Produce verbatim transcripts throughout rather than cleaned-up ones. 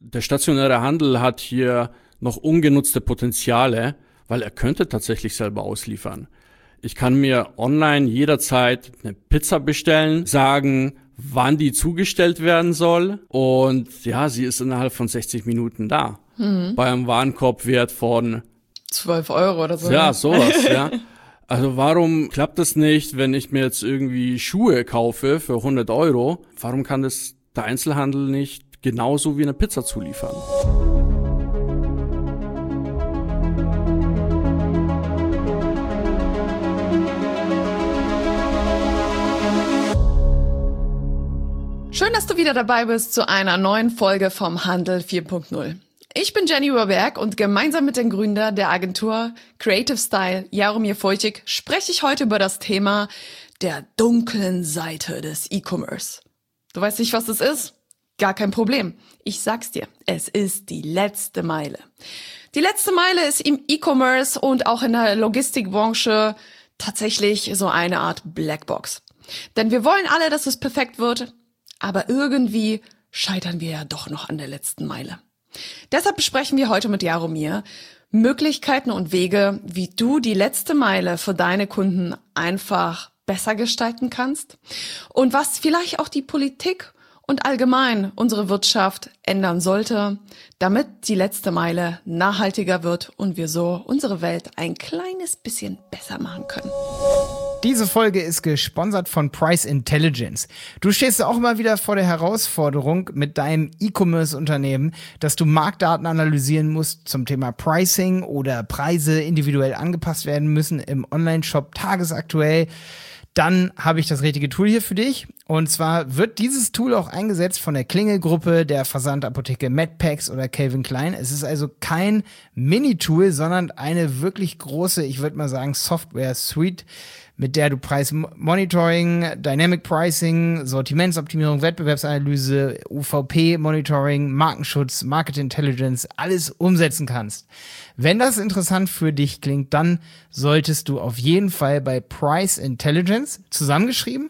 der stationäre Handel hat hier noch ungenutzte Potenziale, weil er könnte tatsächlich selber ausliefern. Ich kann mir online jederzeit eine Pizza bestellen, sagen, wann die zugestellt werden soll und ja, sie ist innerhalb von sechzig Minuten da. Mhm. Bei einem Warenkorbwert von zwölf Euro oder so. Ja, sowas, ja. Also warum klappt das nicht, wenn ich mir jetzt irgendwie Schuhe kaufe für hundert Euro? Warum kann das der Einzelhandel nicht genauso wie eine Pizza zuliefern? Schön, dass du wieder dabei bist zu einer neuen Folge vom Handel vier Punkt null. Ich bin Jenny Überberg und gemeinsam mit dem Gründer der Agentur Creative Style, Jaromir Vojtěch, spreche ich heute über das Thema der dunklen Seite des E-Commerce. Du weißt nicht, was das ist? Gar kein Problem. Ich sag's dir, es ist die letzte Meile. Die letzte Meile ist im E-Commerce und auch in der Logistikbranche tatsächlich so eine Art Blackbox. Denn wir wollen alle, dass es perfekt wird, aber irgendwie scheitern wir ja doch noch an der letzten Meile. Deshalb besprechen wir heute mit Jaromir Möglichkeiten und Wege, wie du die letzte Meile für deine Kunden einfach besser gestalten kannst und was vielleicht auch die Politik und allgemein unsere Wirtschaft ändern sollte, damit die letzte Meile nachhaltiger wird und wir so unsere Welt ein kleines bisschen besser machen können. Diese Folge ist gesponsert von Price Intelligence. Du stehst auch immer wieder vor der Herausforderung mit deinem E-Commerce-Unternehmen, dass du Marktdaten analysieren musst zum Thema Pricing oder Preise individuell angepasst werden müssen im Online-Shop tagesaktuell. Dann habe ich das richtige Tool hier für dich. Und zwar wird dieses Tool auch eingesetzt von der Klingel-Gruppe, der Versandapotheke Medpacks oder Calvin Klein. Es ist also kein Mini-Tool, sondern eine wirklich große, ich würde mal sagen, Software-Suite, mit der du Preismonitoring, Dynamic Pricing, Sortimentsoptimierung, Wettbewerbsanalyse, U V P-Monitoring, Markenschutz, Market Intelligence, alles umsetzen kannst. Wenn das interessant für dich klingt, dann solltest du auf jeden Fall bei Price Intelligence, zusammengeschrieben,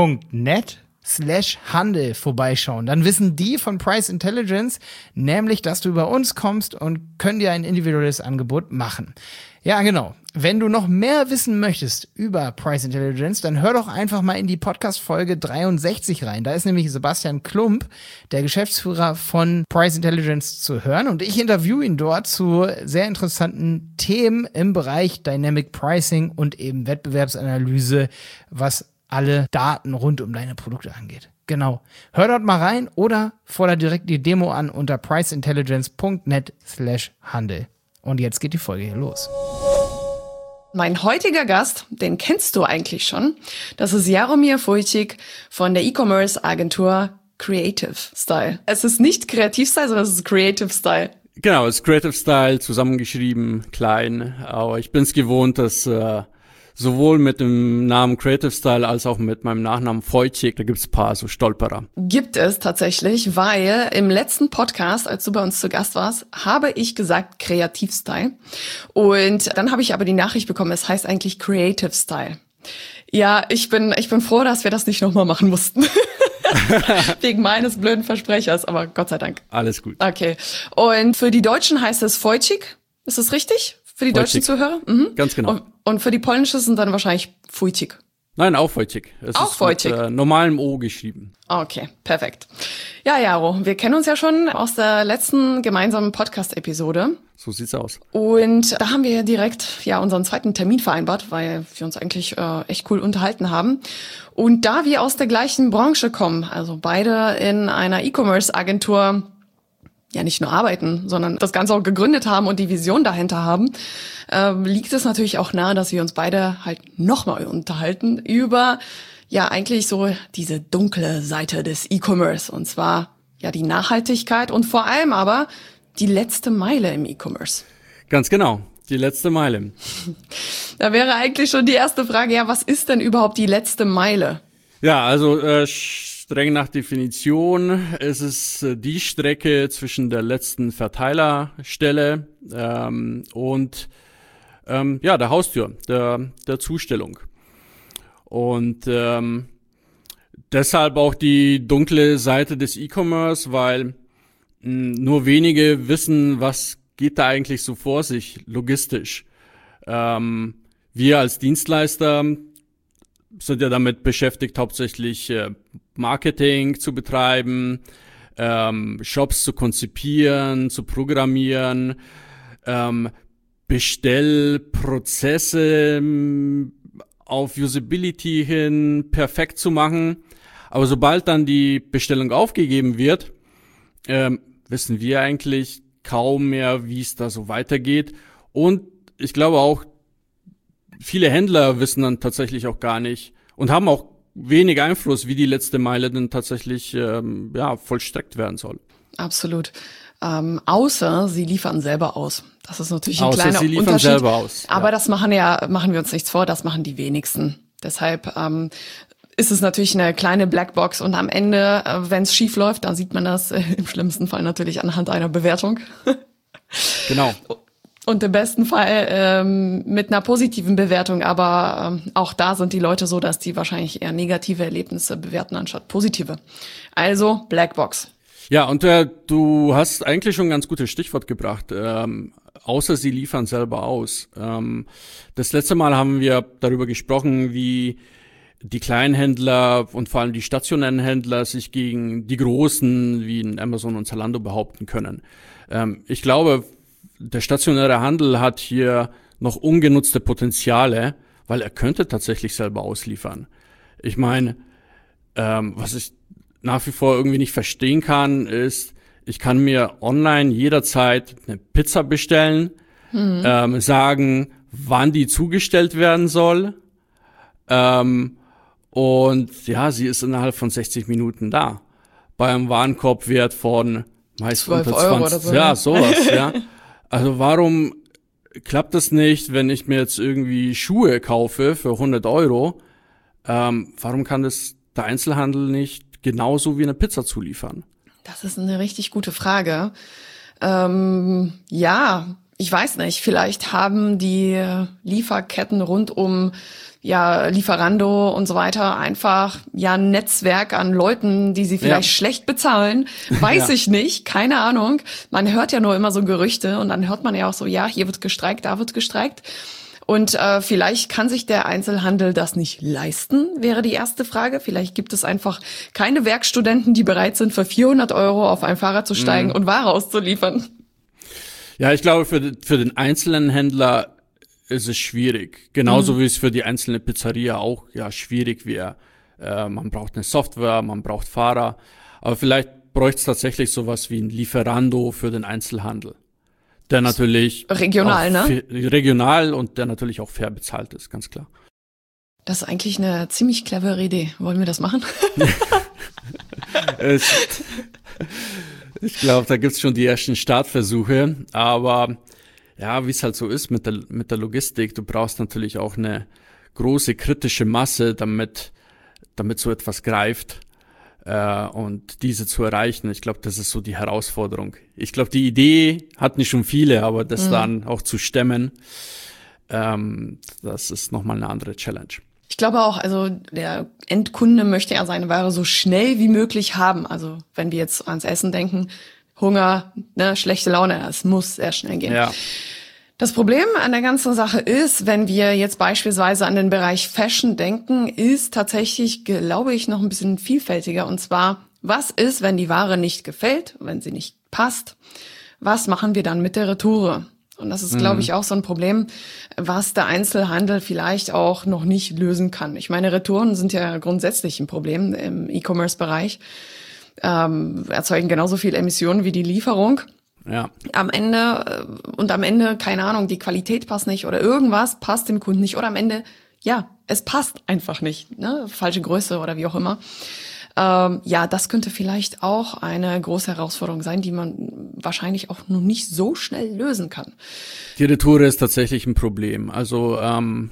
.net slash Handel vorbeischauen. Dann wissen die von Price Intelligence nämlich, dass du über uns kommst und können dir ein individuelles Angebot machen. Ja, genau. Wenn du noch mehr wissen möchtest über Price Intelligence, dann hör doch einfach mal in die Podcast-Folge dreiundsechzig rein. Da ist nämlich Sebastian Klump, der Geschäftsführer von Price Intelligence, zu hören. Und ich interviewe ihn dort zu sehr interessanten Themen im Bereich Dynamic Pricing und eben Wettbewerbsanalyse, was alle Daten rund um deine Produkte angeht. Genau. Hör dort mal rein oder fordere direkt die Demo an unter priceintelligence.net slash Handel. Und jetzt geht die Folge hier los. Mein heutiger Gast, den kennst du eigentlich schon. Das ist Jaromir Vojtěch von der E-Commerce-Agentur Creative Style. Es ist nicht Creative Style, sondern es ist Creative Style. Genau, es ist Creative Style, zusammengeschrieben, klein. Aber ich bin es gewohnt, dass äh, sowohl mit dem Namen Creative Style als auch mit meinem Nachnamen Vojtěch, da gibt's ein paar so Stolperer. Gibt es tatsächlich, weil im letzten Podcast, als du bei uns zu Gast warst, habe ich gesagt Creative Style. Und dann habe ich aber die Nachricht bekommen, es heißt eigentlich Creative Style. Ja, ich bin ich bin froh, dass wir das nicht nochmal machen mussten. Wegen meines blöden Versprechers, aber Gott sei Dank. Alles gut. Okay. Und für die Deutschen heißt es Vojtěch. Ist das richtig? Für die Vojtěch. Deutschen Zuhörer? Mhm. Ganz genau. Und, und für die Polnischen sind dann wahrscheinlich Vojtěch. Nein, auch Vojtěch. Es auch ist Vojtěch. mit äh, normalem O geschrieben. Okay, perfekt. Ja, Jaro, wir kennen uns ja schon aus der letzten gemeinsamen Podcast-Episode. So sieht's aus. Und da haben wir direkt ja unseren zweiten Termin vereinbart, weil wir uns eigentlich äh, echt cool unterhalten haben. Und da wir aus der gleichen Branche kommen, also beide in einer E-Commerce-Agentur ja nicht nur arbeiten, sondern das Ganze auch gegründet haben und die Vision dahinter haben, äh, liegt es natürlich auch nahe, dass wir uns beide halt nochmal unterhalten über ja eigentlich so diese dunkle Seite des E-Commerce, und zwar ja die Nachhaltigkeit und vor allem aber die letzte Meile im E-Commerce. Ganz genau, die letzte Meile. Da wäre eigentlich schon die erste Frage, ja, was ist denn überhaupt die letzte Meile? Ja, also äh, streng nach Definition ist es äh, die Strecke zwischen der letzten Verteilerstelle ähm, und ähm, ja der Haustür, der der Zustellung. Und ähm, deshalb auch die dunkle Seite des E-Commerce, weil Nur wenige wissen, was geht da eigentlich so vor sich, logistisch. Ähm, wir als Dienstleister sind ja damit beschäftigt, hauptsächlich äh, Marketing zu betreiben, ähm, Shops zu konzipieren, zu programmieren, ähm, Bestellprozesse ähm, auf Usability hin perfekt zu machen. Aber sobald dann die Bestellung aufgegeben wird, ähm, wissen wir eigentlich kaum mehr, wie es da so weitergeht. Und ich glaube auch, viele Händler wissen dann tatsächlich auch gar nicht und haben auch wenig Einfluss, wie die letzte Meile denn tatsächlich ähm, ja, vollstreckt werden soll. Absolut. Ähm, außer sie liefern selber aus. Das ist natürlich ein außer kleiner sie liefern Unterschied. Selber aus. Aber ja. das machen ja, machen wir uns nichts vor, das machen die wenigsten. Deshalb ähm, ist es natürlich eine kleine Blackbox und am Ende, äh, wenn es schief läuft, dann sieht man das äh, im schlimmsten Fall natürlich anhand einer Bewertung. Genau. Und im besten Fall ähm, mit einer positiven Bewertung, aber ähm, auch da sind die Leute so, dass die wahrscheinlich eher negative Erlebnisse bewerten anstatt positive. Also Blackbox. Ja, und äh, du hast eigentlich schon ein ganz gutes Stichwort gebracht. Ähm, außer sie liefern selber aus. Ähm, das letzte Mal haben wir darüber gesprochen, wie die Kleinhändler und vor allem die stationären Händler sich gegen die Großen wie in Amazon und Zalando behaupten können. Ähm, ich glaube, der stationäre Handel hat hier noch ungenutzte Potenziale, weil er könnte tatsächlich selber ausliefern. Ich meine, ähm, was ich nach wie vor irgendwie nicht verstehen kann, ist, ich kann mir online jederzeit eine Pizza bestellen, mhm. ähm, sagen, wann die zugestellt werden soll, ähm, und ja, sie ist innerhalb von sechzig Minuten da. Bei einem Warenkorbwert von meist unter Euro zwanzig, oder so, ja, ne? sowas, ja. Also warum klappt das nicht, wenn ich mir jetzt irgendwie Schuhe kaufe für hundert Euro? Ähm, warum kann das der Einzelhandel nicht genauso wie eine Pizza zuliefern? Das ist eine richtig gute Frage. Ähm, ja, ich weiß nicht. Vielleicht haben die Lieferketten rund um ja Lieferando und so weiter einfach ja ein Netzwerk an Leuten, die sie vielleicht Ja. schlecht bezahlen. Weiß Ja. ich nicht, keine Ahnung. Man hört ja nur immer so Gerüchte und dann hört man ja auch so, ja, hier wird gestreikt, da wird gestreikt. Und äh, vielleicht kann sich der Einzelhandel das nicht leisten, wäre die erste Frage. Vielleicht gibt es einfach keine Werkstudenten, die bereit sind, für vierhundert Euro auf ein Fahrrad zu steigen Mhm. und Ware auszuliefern. Ja, ich glaube, für, für den einzelnen Händler ist es schwierig. Genauso mhm. wie es für die einzelne Pizzeria auch ja schwierig wäre. Äh, man braucht eine Software, man braucht Fahrer. Aber vielleicht bräuchte es tatsächlich sowas wie ein Lieferando für den Einzelhandel. Der natürlich Regional, ne? fair, regional und der natürlich auch fair bezahlt ist, ganz klar. Das ist eigentlich eine ziemlich clevere Idee. Wollen wir das machen? ich ich glaube, da gibt's schon die ersten Startversuche. Aber ja, wie es halt so ist mit der, mit der Logistik, du brauchst natürlich auch eine große kritische Masse, damit, damit so etwas greift. Äh, und diese zu erreichen, ich glaube, das ist so die Herausforderung. Ich glaube, die Idee hatten schon viele, aber das mhm. dann auch zu stemmen, ähm, das ist nochmal eine andere Challenge. Ich glaube auch, also der Endkunde möchte ja seine Ware so schnell wie möglich haben. Also wenn wir jetzt ans Essen denken, Hunger, ne, schlechte Laune, es muss sehr schnell gehen. Ja. Das Problem an der ganzen Sache ist, wenn wir jetzt beispielsweise an den Bereich Fashion denken, ist tatsächlich, glaube ich, noch ein bisschen vielfältiger. Und zwar, was ist, wenn die Ware nicht gefällt, wenn sie nicht passt? Was machen wir dann mit der Retoure? Und das ist, mhm. glaube ich, auch so ein Problem, was der Einzelhandel vielleicht auch noch nicht lösen kann. Ich meine, Retouren sind ja grundsätzlich ein Problem im E-Commerce-Bereich, ähm, erzeugen genauso viel Emissionen wie die Lieferung. Ja. Am Ende, und am Ende, keine Ahnung, die Qualität passt nicht oder irgendwas passt dem Kunden nicht oder am Ende, ja, es passt einfach nicht, ne, falsche Größe oder wie auch immer. Ähm, ja, das könnte vielleicht auch eine große Herausforderung sein, die man wahrscheinlich auch noch nicht so schnell lösen kann. Die Retoure ist tatsächlich ein Problem. Also ähm,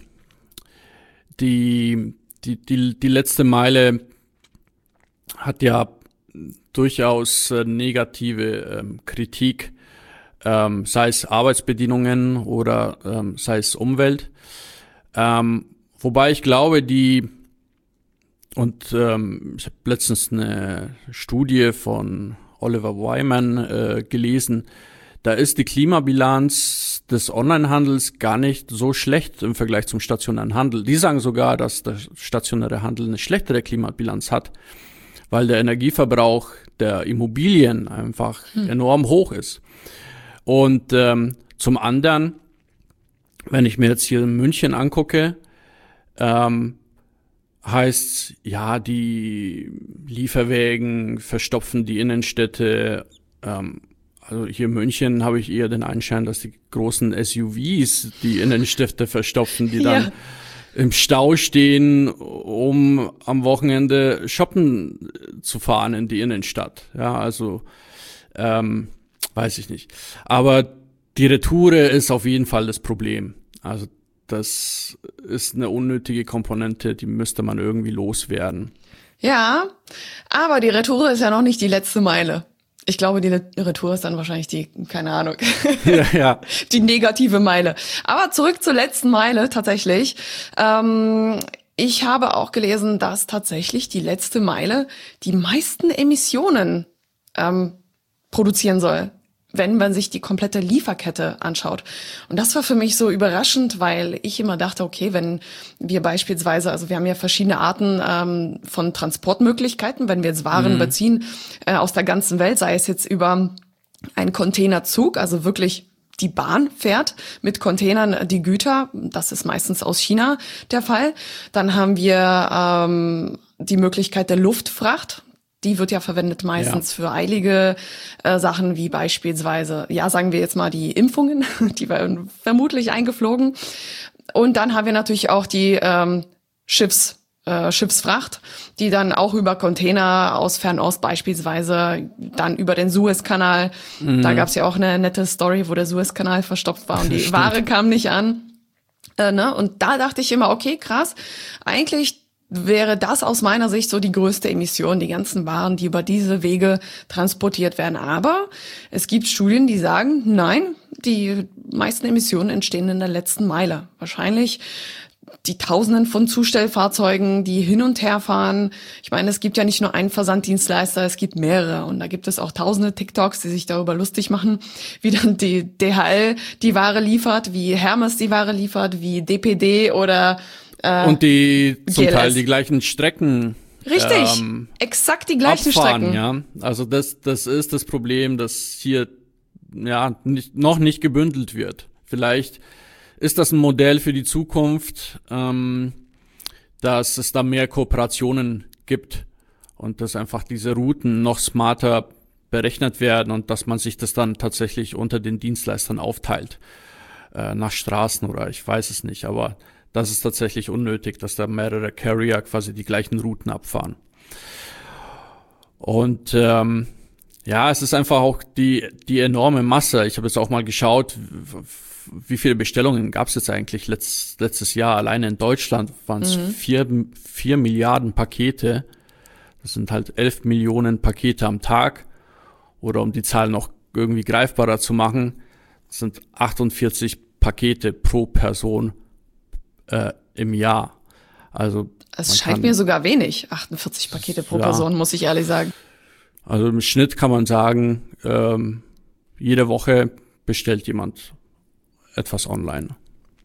die, die, die, die letzte Meile hat ja durchaus äh, negative ähm, Kritik, ähm, sei es Arbeitsbedingungen oder ähm, sei es Umwelt. Ähm, wobei ich glaube, die und ähm, ich habe letztens eine Studie von Oliver Wyman äh, gelesen. Da ist die Klimabilanz des Onlinehandels gar nicht so schlecht im Vergleich zum stationären Handel. Die sagen sogar, dass der stationäre Handel eine schlechtere Klimabilanz hat, weil der Energieverbrauch der Immobilien einfach hm. enorm hoch ist. Und ähm, zum anderen, wenn ich mir jetzt hier München angucke, ähm, heißt, ja, die Lieferwägen verstopfen die Innenstädte. Ähm, also hier in München habe ich eher den Einschein, dass die großen S U Vs die Innenstädte verstopfen, die dann ja. im Stau stehen, um am Wochenende shoppen zu fahren in die Innenstadt. Ja, also ähm, weiß ich nicht. Aber die Retoure ist auf jeden Fall das Problem. Also das ist eine unnötige Komponente, die müsste man irgendwie loswerden. Ja, aber die Retoure ist ja noch nicht die letzte Meile. Ich glaube, die Retour ist dann wahrscheinlich die, keine Ahnung, ja, ja. die negative Meile. Aber zurück zur letzten Meile tatsächlich. Ähm, ich habe auch gelesen, dass tatsächlich die letzte Meile die meisten Emissionen ähm, produzieren soll, wenn man sich die komplette Lieferkette anschaut. Und das war für mich so überraschend, weil ich immer dachte, okay, wenn wir beispielsweise, also wir haben ja verschiedene Arten ähm, von Transportmöglichkeiten, wenn wir jetzt Waren mhm. beziehen äh, aus der ganzen Welt, sei es jetzt über einen Containerzug, also wirklich die Bahn fährt mit Containern die Güter, das ist meistens aus China der Fall. Dann haben wir ähm, die Möglichkeit der Luftfracht. Die wird ja verwendet meistens ja. für eilige äh, Sachen, wie beispielsweise, ja, sagen wir jetzt mal die Impfungen, die werden vermutlich eingeflogen. Und dann haben wir natürlich auch die ähm, Schiffs, äh, Schiffsfracht, die dann auch über Container aus Fernost beispielsweise, dann über den Suezkanal, mhm. da gab's ja auch eine nette Story, wo der Suezkanal verstopft war und die Ware kam nicht an. Äh, ne? Und da dachte ich immer, okay, krass, eigentlich wäre das aus meiner Sicht so die größte Emission, die ganzen Waren, die über diese Wege transportiert werden. Aber es gibt Studien, die sagen, nein, die meisten Emissionen entstehen in der letzten Meile. Wahrscheinlich die Tausenden von Zustellfahrzeugen, die hin und her fahren. Ich meine, es gibt ja nicht nur einen Versanddienstleister, es gibt mehrere. Und da gibt es auch tausende TikToks, die sich darüber lustig machen, wie dann die D H L die Ware liefert, wie Hermes die Ware liefert, wie D P D oder und die zum G L S. Teil die gleichen Strecken Richtig, ähm, exakt die gleichen abfahren, Strecken. Ja, also das das ist das Problem, dass hier ja nicht, noch nicht gebündelt wird. Vielleicht ist das ein Modell für die Zukunft, ähm, dass es da mehr Kooperationen gibt und dass einfach diese Routen noch smarter berechnet werden und dass man sich das dann tatsächlich unter den Dienstleistern aufteilt, äh, nach Straßen oder ich weiß es nicht, aber das ist tatsächlich unnötig, dass da mehrere Carrier quasi die gleichen Routen abfahren. Und ähm, ja, es ist einfach auch die die enorme Masse. Ich habe jetzt auch mal geschaut, wie viele Bestellungen gab es jetzt eigentlich letzt, letztes Jahr. Alleine in Deutschland waren es mhm. vier, vier Milliarden Pakete. Das sind halt elf Millionen Pakete am Tag. Oder um die Zahl noch irgendwie greifbarer zu machen, das sind achtundvierzig Pakete pro Person Äh, im Jahr. Also es scheint mir sogar wenig, achtundvierzig Pakete pro ja. Person, muss ich ehrlich sagen. Also im Schnitt kann man sagen, ähm, jede Woche bestellt jemand etwas online.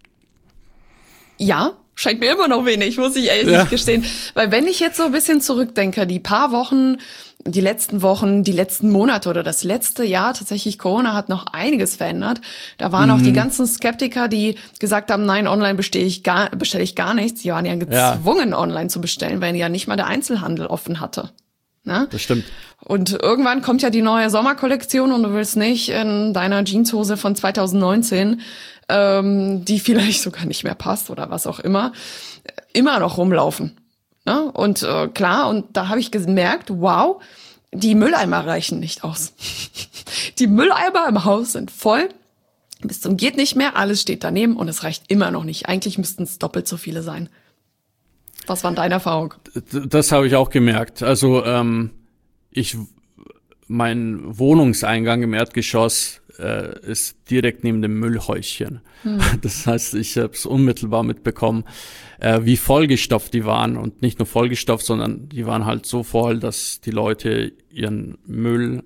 Ja, scheint mir immer noch wenig, muss ich ehrlich ja. gestehen. Weil wenn ich jetzt so ein bisschen zurückdenke, die paar Wochen, die letzten Wochen, die letzten Monate oder das letzte Jahr, tatsächlich Corona hat noch einiges verändert. Da waren mhm. auch die ganzen Skeptiker, die gesagt haben, nein, online bestelle ich gar, bestelle ich gar nichts. Die waren ja gezwungen, ja. online zu bestellen, weil ja nicht mal der Einzelhandel offen hatte. Ne? Das stimmt. Und irgendwann kommt ja die neue Sommerkollektion und du willst nicht in deiner Jeanshose von zweitausendneunzehn, ähm, die vielleicht sogar nicht mehr passt oder was auch immer, immer noch rumlaufen. Ne? Und äh, klar, und da habe ich gemerkt, wow, die Mülleimer reichen nicht aus. Die Mülleimer im Haus sind voll, bis zum geht nicht mehr, alles steht daneben und es reicht immer noch nicht. Eigentlich müssten es doppelt so viele sein. Was war deine Erfahrung? Das habe ich auch gemerkt. Also ähm, ich, mein Wohnungseingang im Erdgeschoss äh, ist direkt neben dem Müllhäuschen. Hm. Das heißt, ich habe es unmittelbar mitbekommen, äh, wie vollgestopft die waren. Und nicht nur vollgestopft, sondern die waren halt so voll, dass die Leute ihren Müll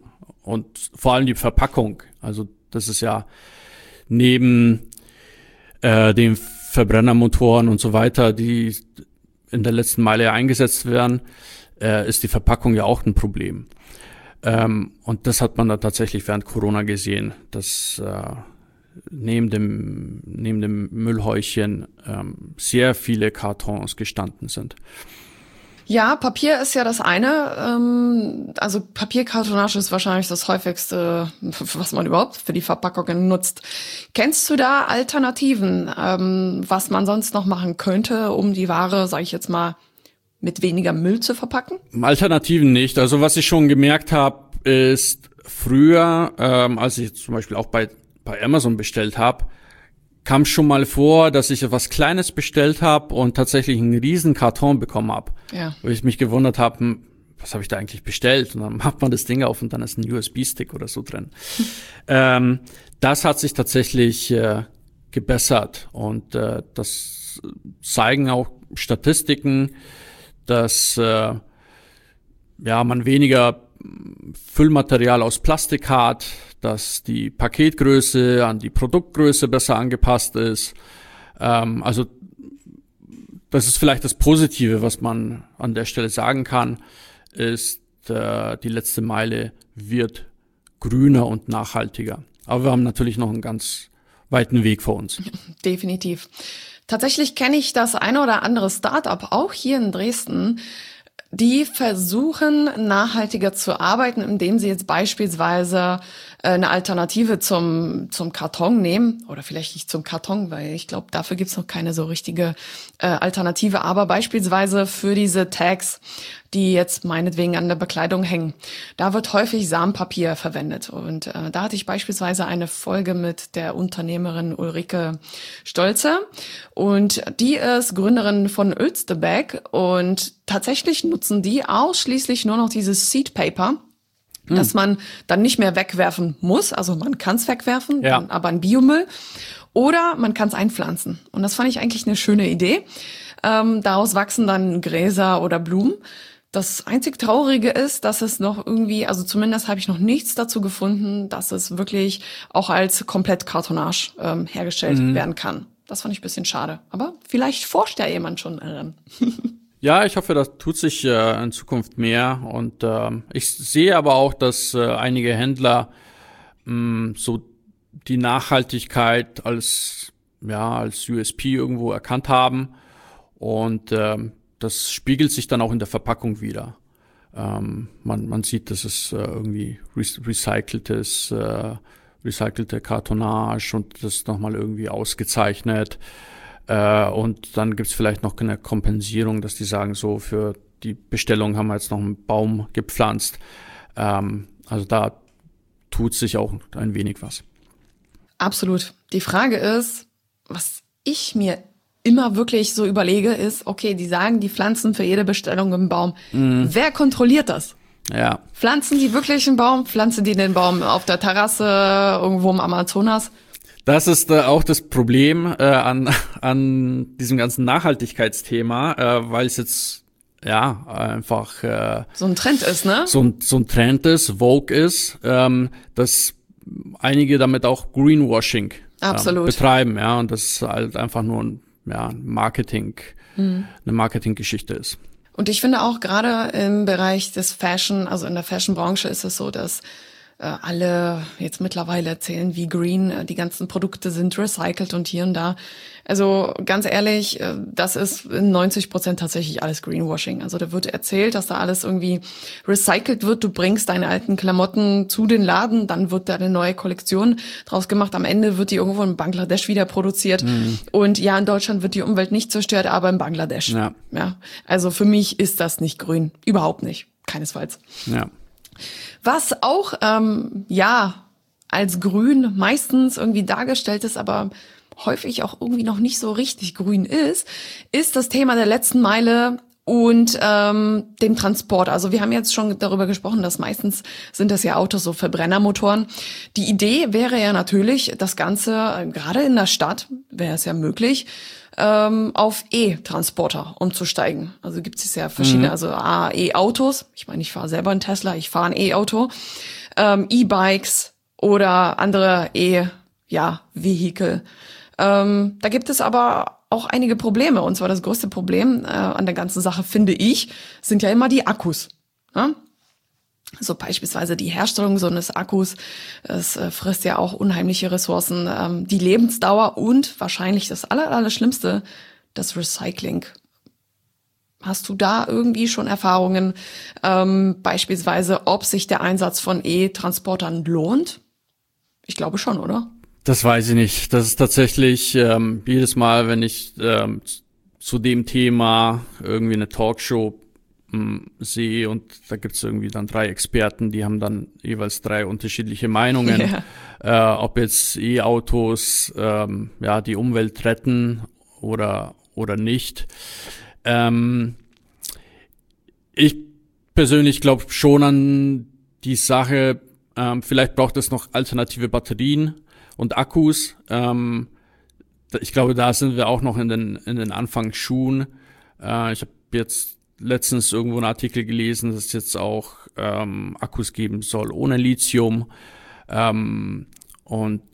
und vor allem die Verpackung. Also das ist ja neben äh, den Verbrennermotoren und so weiter, die in der letzten Meile eingesetzt werden, äh, ist die Verpackung ja auch ein Problem. Ähm, und das hat man da tatsächlich während Corona gesehen, dass äh, neben dem neben dem Müllhäuschen ähm, sehr viele Kartons gestanden sind. Ja, Papier ist ja das eine. Ähm, also Papierkartonage ist wahrscheinlich das häufigste, was man überhaupt für die Verpackungen nutzt. Kennst du da Alternativen, ähm, was man sonst noch machen könnte, um die Ware, sage ich jetzt mal, mit weniger Müll zu verpacken? Alternativen nicht. Also was ich schon gemerkt habe, ist früher, ähm, als ich zum Beispiel auch bei bei Amazon bestellt habe, kam schon mal vor, dass ich etwas Kleines bestellt habe und tatsächlich einen riesen Karton bekommen habe. Ja. Wo ich mich gewundert habe, was habe ich da eigentlich bestellt? Und dann macht man das Ding auf und dann ist ein U S B-Stick oder so drin. Hm. Ähm, das hat sich tatsächlich äh, gebessert und äh, das zeigen auch Statistiken, dass äh, ja man weniger Füllmaterial aus Plastik hat, dass die Paketgröße an die Produktgröße besser angepasst ist. Ähm, also das ist vielleicht das Positive, was man an der Stelle sagen kann, ist, äh, die letzte Meile wird grüner und nachhaltiger. Aber wir haben natürlich noch einen ganz weiten Weg vor uns. Definitiv. Tatsächlich kenne ich das eine oder andere Startup, auch hier in Dresden, die versuchen, nachhaltiger zu arbeiten, indem sie jetzt beispielsweise eine Alternative zum zum Karton nehmen. Oder vielleicht nicht zum Karton, weil ich glaube, dafür gibt's noch keine so richtige äh, Alternative. Aber beispielsweise für diese Tags, die jetzt meinetwegen an der Bekleidung hängen. Da wird häufig Samenpapier verwendet. Und äh, da hatte ich beispielsweise eine Folge mit der Unternehmerin Ulrike Stolze. Und die ist Gründerin von Ölstebag. Und tatsächlich nutzen die ausschließlich nur noch dieses Seed Paper, hm. dass man dann nicht mehr wegwerfen muss. Also man kann es wegwerfen, ja. dann aber ein Biomüll. Oder man kann es einpflanzen. Und das fand ich eigentlich eine schöne Idee. Ähm, daraus wachsen dann Gräser oder Blumen. Das einzig Traurige ist, dass es noch irgendwie, also zumindest habe ich noch nichts dazu gefunden, dass es wirklich auch als Komplettkartonage ähm, hergestellt mhm. werden kann. Das fand ich ein bisschen schade. Aber vielleicht forscht ja jemand schon daran. Ja, ich hoffe, das tut sich äh, in Zukunft mehr. Und äh, ich sehe aber auch, dass äh, einige Händler mh, so die Nachhaltigkeit als ja als U S P irgendwo erkannt haben. Und ähm, das spiegelt sich dann auch in der Verpackung wieder. Ähm, man, man sieht, dass es äh, irgendwie re- recyceltes, äh, recycelte Kartonage und das ist nochmal irgendwie ausgezeichnet. Äh, und dann gibt's vielleicht noch eine Kompensierung, dass die sagen, so für die Bestellung haben wir jetzt noch einen Baum gepflanzt. Ähm, also da tut sich auch ein wenig was. Absolut. Die Frage ist, was ich mir immer wirklich so überlege, ist, okay, die sagen, die pflanzen für jede Bestellung einen Baum. Mhm. Wer kontrolliert das? Ja. Pflanzen die wirklich einen Baum? Pflanzen die den Baum auf der Terrasse irgendwo im Amazonas? Das ist äh, auch das Problem äh, an an diesem ganzen Nachhaltigkeitsthema, äh, weil es jetzt ja einfach äh, so ein Trend ist, ne? So ein so ein Trend ist, Vogue ist, ähm, dass einige damit auch Greenwashing Absolut. Ähm, betreiben, ja, und das ist halt einfach nur ein ja, Marketing, mhm. eine Marketinggeschichte ist. Und ich finde auch gerade im Bereich des Fashion, also in der Fashion-Branche ist es so, dass äh, alle jetzt mittlerweile erzählen, wie green äh, die ganzen Produkte sind, recycelt und hier und da. Also ganz ehrlich, äh, das ist in neunzig Prozent tatsächlich alles Greenwashing. Also da wird erzählt, dass da alles irgendwie recycelt wird. Du bringst deine alten Klamotten zu den Laden, dann wird da eine neue Kollektion draus gemacht. Am Ende wird die irgendwo in Bangladesch wieder produziert. Mhm. Und ja, in Deutschland wird die Umwelt nicht zerstört, aber in Bangladesch. Ja. Ja. Also für mich ist das nicht grün. Überhaupt nicht. Keinesfalls. Ja. Was auch, ähm, ja, als grün meistens irgendwie dargestellt ist, aber häufig auch irgendwie noch nicht so richtig grün ist, ist das Thema der letzten Meile und ähm, dem Transport. Also wir haben jetzt schon darüber gesprochen, dass meistens sind das ja Autos, so Verbrennermotoren. Die Idee wäre ja natürlich, das Ganze, äh, gerade in der Stadt, wäre es ja möglich, ähm, auf E-Transporter umzusteigen. Also gibt es ja verschiedene, mhm. also A, E-Autos. Ich meine, ich fahre selber einen Tesla, ich fahre ein E-Auto. Ähm, E-Bikes oder andere E, ja, Vehikel. Ähm, da gibt es aber auch einige Probleme. Und zwar das größte Problem äh, an der ganzen Sache, finde ich, sind ja immer die Akkus. Ne? So beispielsweise die Herstellung so eines Akkus, es äh, frisst ja auch unheimliche Ressourcen, ähm, die Lebensdauer und wahrscheinlich das aller, aller Schlimmste, das Recycling. Hast du da irgendwie schon Erfahrungen, ähm, beispielsweise, ob sich der Einsatz von E-Transportern lohnt? Ich glaube schon, oder? Das weiß ich nicht. Das ist tatsächlich ähm, jedes Mal, wenn ich ähm, zu dem Thema irgendwie eine Talkshow ähm, sehe und da gibt's irgendwie dann drei Experten, die haben dann jeweils drei unterschiedliche Meinungen, yeah. äh, ob jetzt E-Autos ähm, ja die Umwelt retten oder oder nicht. Ähm, ich persönlich glaube schon an die Sache, ähm, vielleicht braucht es noch alternative Batterien und Akkus. Ähm, ich glaube, da sind wir auch noch in den in den Anfangsschuhen. Äh, ich habe jetzt letztens irgendwo einen Artikel gelesen, dass es jetzt auch ähm, Akkus geben soll ohne Lithium. Ähm, und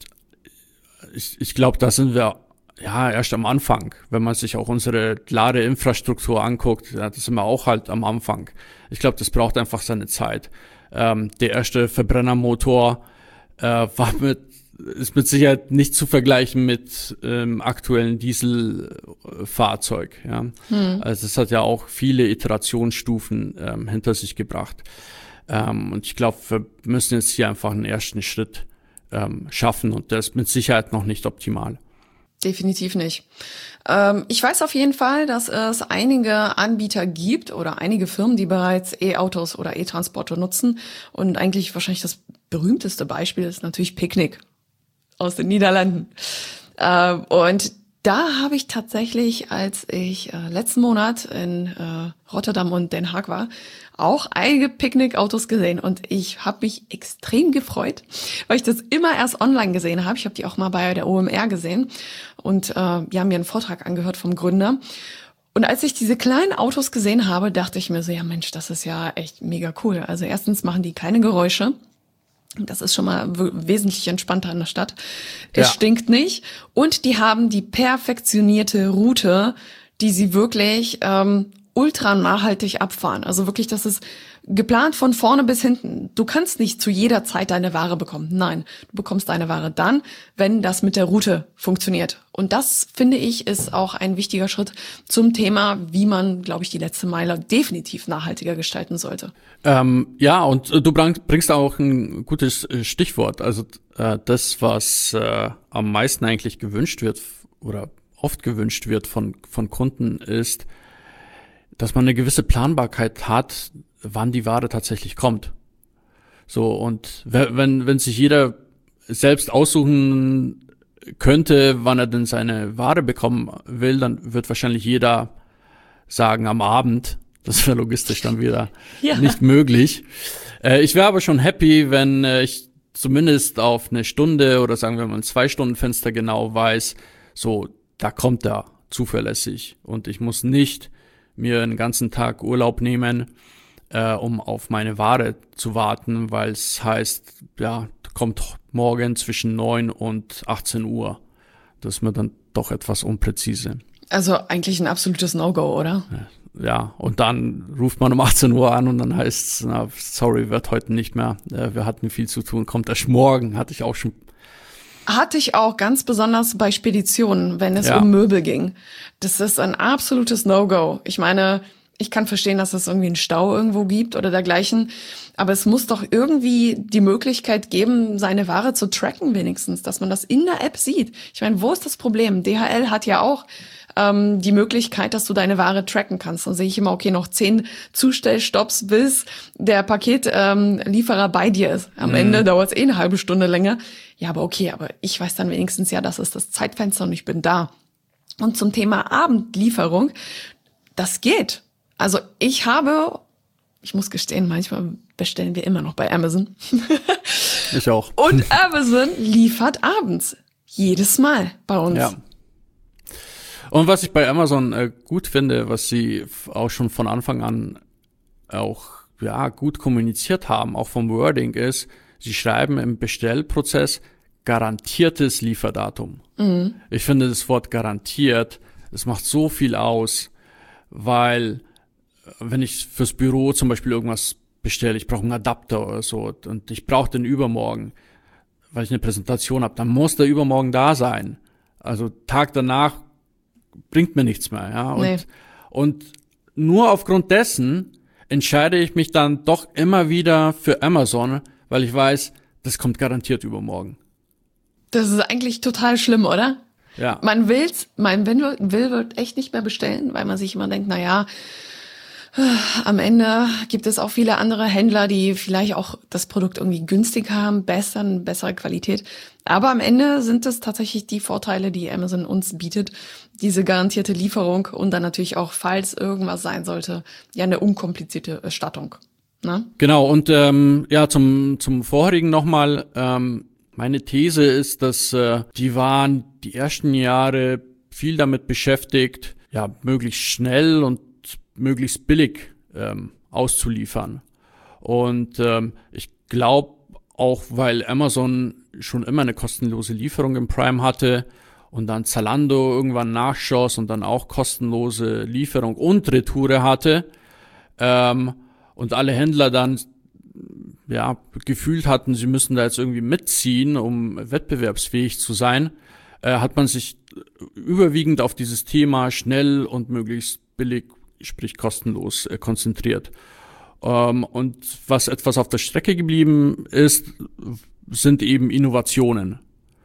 ich, ich glaube, da sind wir ja erst am Anfang. Wenn man sich auch unsere Ladeinfrastruktur anguckt, ja, da sind wir auch halt am Anfang. Ich glaube, das braucht einfach seine Zeit. Ähm, der erste Verbrennermotor äh, war mit ist mit Sicherheit nicht zu vergleichen mit ähm, aktuellen Dieselfahrzeug. Ja. Hm. Also es hat ja auch viele Iterationsstufen ähm, hinter sich gebracht. Ähm, und ich glaube, wir müssen jetzt hier einfach einen ersten Schritt ähm, schaffen und der ist mit Sicherheit noch nicht optimal. Definitiv nicht. Ähm, ich weiß auf jeden Fall, dass es einige Anbieter gibt oder einige Firmen, die bereits E-Autos oder E-Transporter nutzen. Und eigentlich wahrscheinlich das berühmteste Beispiel ist natürlich Picnic aus den Niederlanden. Äh, und da habe ich tatsächlich, als ich äh, letzten Monat in äh, Rotterdam und Den Haag war, auch einige Picknick-Autos gesehen. Und ich habe mich extrem gefreut, weil ich das immer erst online gesehen habe. Ich habe die auch mal bei der O M R gesehen und äh, die haben mir einen Vortrag angehört vom Gründer. Und als ich diese kleinen Autos gesehen habe, dachte ich mir so, ja Mensch, das ist ja echt mega cool. Also erstens machen die keine Geräusche. Das ist schon mal w- wesentlich entspannter in der Stadt. Es ja. stinkt nicht. Und die haben die perfektionierte Route, die sie wirklich ähm, ultra nachhaltig abfahren. Also wirklich, das ist geplant von vorne bis hinten. Du kannst nicht zu jeder Zeit deine Ware bekommen. Nein, du bekommst deine Ware dann, wenn das mit der Route funktioniert. Und das, finde ich, ist auch ein wichtiger Schritt zum Thema, wie man, glaube ich, die letzte Meile definitiv nachhaltiger gestalten sollte. Ähm, ja, und äh, du bringst auch ein gutes äh, Stichwort. Also äh, das, was äh, am meisten eigentlich gewünscht wird oder oft gewünscht wird von von Kunden, ist, dass man eine gewisse Planbarkeit hat, wann die Ware tatsächlich kommt. So, und wenn wenn sich jeder selbst aussuchen könnte, wann er denn seine Ware bekommen will, dann wird wahrscheinlich jeder sagen am Abend. Das wäre logistisch dann wieder ja. nicht möglich. Äh, ich wäre aber schon happy, wenn äh, ich zumindest auf eine Stunde oder sagen wir mal ein Zwei-Stunden-Fenster genau weiß, so, da kommt er zuverlässig. Und ich muss nicht mir einen ganzen Tag Urlaub nehmen, äh, um auf meine Ware zu warten, weil es heißt, ja, kommt morgen zwischen neun und achtzehn Uhr. Das ist mir dann doch etwas unpräzise. Also eigentlich ein absolutes No-Go, oder? Ja. Ja, und dann ruft man um achtzehn Uhr an und dann heißt es, sorry, wird heute nicht mehr. Äh, wir hatten viel zu tun, kommt erst morgen, hatte ich auch schon. Hatte ich auch ganz besonders bei Speditionen, wenn es ja. um Möbel ging. Das ist ein absolutes No-Go. Ich meine, ich kann verstehen, dass es irgendwie einen Stau irgendwo gibt oder dergleichen, aber es muss doch irgendwie die Möglichkeit geben, seine Ware zu tracken wenigstens, dass man das in der App sieht. Ich meine, wo ist das Problem? D H L hat ja auch ähm, die Möglichkeit, dass du deine Ware tracken kannst. Dann sehe ich immer, okay, noch zehn Zustellstopps, bis der Paketlieferer ähm, bei dir ist. Am mhm. Ende dauert es eh eine halbe Stunde länger. Ja, aber okay, aber ich weiß dann wenigstens ja, das ist das Zeitfenster und ich bin da. Und zum Thema Abendlieferung, das geht. Also ich habe, ich muss gestehen, manchmal bestellen wir immer noch bei Amazon. Ich auch. Und Amazon liefert abends. Jedes Mal bei uns. Ja. Und was ich bei Amazon äh, gut finde, was sie f- auch schon von Anfang an auch ja gut kommuniziert haben, auch vom Wording ist, sie schreiben im Bestellprozess garantiertes Lieferdatum. Mhm. Ich finde das Wort garantiert, das macht so viel aus, weil wenn ich fürs Büro zum Beispiel irgendwas bestelle, ich brauche einen Adapter oder so und ich brauche den übermorgen, weil ich eine Präsentation habe, dann muss der übermorgen da sein. Also Tag danach bringt mir nichts mehr. Ja? Und, nee. und nur aufgrund dessen entscheide ich mich dann doch immer wieder für Amazon, weil ich weiß, das kommt garantiert übermorgen. Das ist eigentlich total schlimm, oder? Ja. Man will's, man will, will wird echt nicht mehr bestellen, weil man sich immer denkt, na ja, am Ende gibt es auch viele andere Händler, die vielleicht auch das Produkt irgendwie günstig haben, besser, bessere Qualität. Aber am Ende sind es tatsächlich die Vorteile, die Amazon uns bietet. Diese garantierte Lieferung und dann natürlich auch, falls irgendwas sein sollte, ja eine unkomplizierte Erstattung. Ne? Genau, und ähm, ja, zum zum vorherigen nochmal, ähm, meine These ist, dass äh, die waren die ersten Jahre viel damit beschäftigt, ja, möglichst schnell und möglichst billig ähm, auszuliefern. Und ähm, ich glaube auch, weil Amazon schon immer eine kostenlose Lieferung im Prime hatte und dann Zalando irgendwann nachschoss und dann auch kostenlose Lieferung und Retoure hatte ähm, und alle Händler dann ja gefühlt hatten, sie müssen da jetzt irgendwie mitziehen, um wettbewerbsfähig zu sein, äh, hat man sich überwiegend auf dieses Thema schnell und möglichst billig, sprich kostenlos, äh, konzentriert. Ähm, und was etwas auf der Strecke geblieben ist, sind eben Innovationen.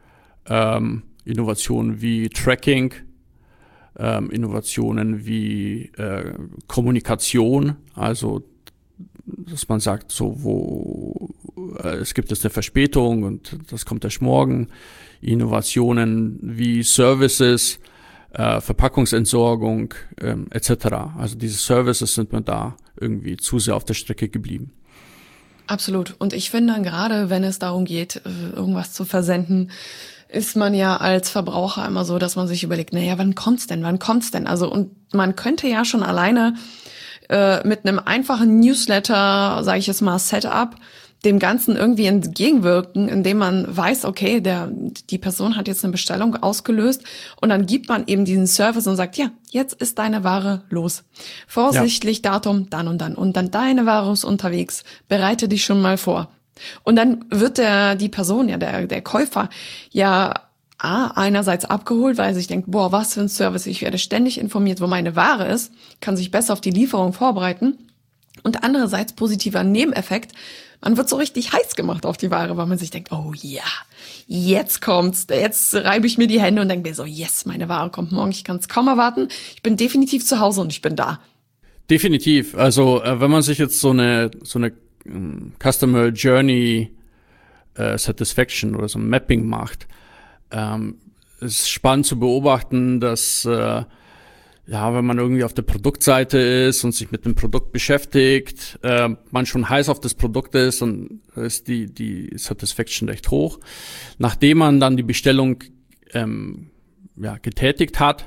Ähm, Innovationen wie Tracking, ähm, Innovationen wie äh, Kommunikation, also dass man sagt, so wo äh, es gibt jetzt eine Verspätung und das kommt erst morgen. Innovationen wie Services, Äh, Verpackungsentsorgung ähm, et cetera. Also diese Services sind mir da irgendwie zu sehr auf der Strecke geblieben. Absolut. Und ich finde, gerade wenn es darum geht, irgendwas zu versenden, ist man ja als Verbraucher immer so, dass man sich überlegt, naja, wann kommt's denn, wann kommt's denn? Also, und man könnte ja schon alleine äh, mit einem einfachen Newsletter, sage ich jetzt mal, Setup, dem Ganzen irgendwie entgegenwirken, indem man weiß, okay, der die Person hat jetzt eine Bestellung ausgelöst und dann gibt man eben diesen Service und sagt, ja, jetzt ist deine Ware los. Vorsichtlich ja. Datum, dann und dann. Und dann deine Ware ist unterwegs. Bereite dich schon mal vor. Und dann wird der die Person, ja der der Käufer, ja A, einerseits abgeholt, weil er sich denkt, boah, was für ein Service, ich werde ständig informiert, wo meine Ware ist, kann sich besser auf die Lieferung vorbereiten. Und andererseits positiver Nebeneffekt, man wird so richtig heiß gemacht auf die Ware, weil man sich denkt, oh ja, jetzt kommt's, jetzt reibe ich mir die Hände und denke mir so, yes, meine Ware kommt morgen, ich kann es kaum erwarten, ich bin definitiv zu Hause und ich bin da. Definitiv, also äh, wenn man sich jetzt so eine so eine ähm, Customer Journey äh, Satisfaction oder so ein Mapping macht, ähm, ist spannend zu beobachten, dass äh, ja, wenn man irgendwie auf der Produktseite ist und sich mit dem Produkt beschäftigt, äh, man schon heiß auf das Produkt ist und ist die die Satisfaction recht hoch. Nachdem man dann die Bestellung ähm, ja, getätigt hat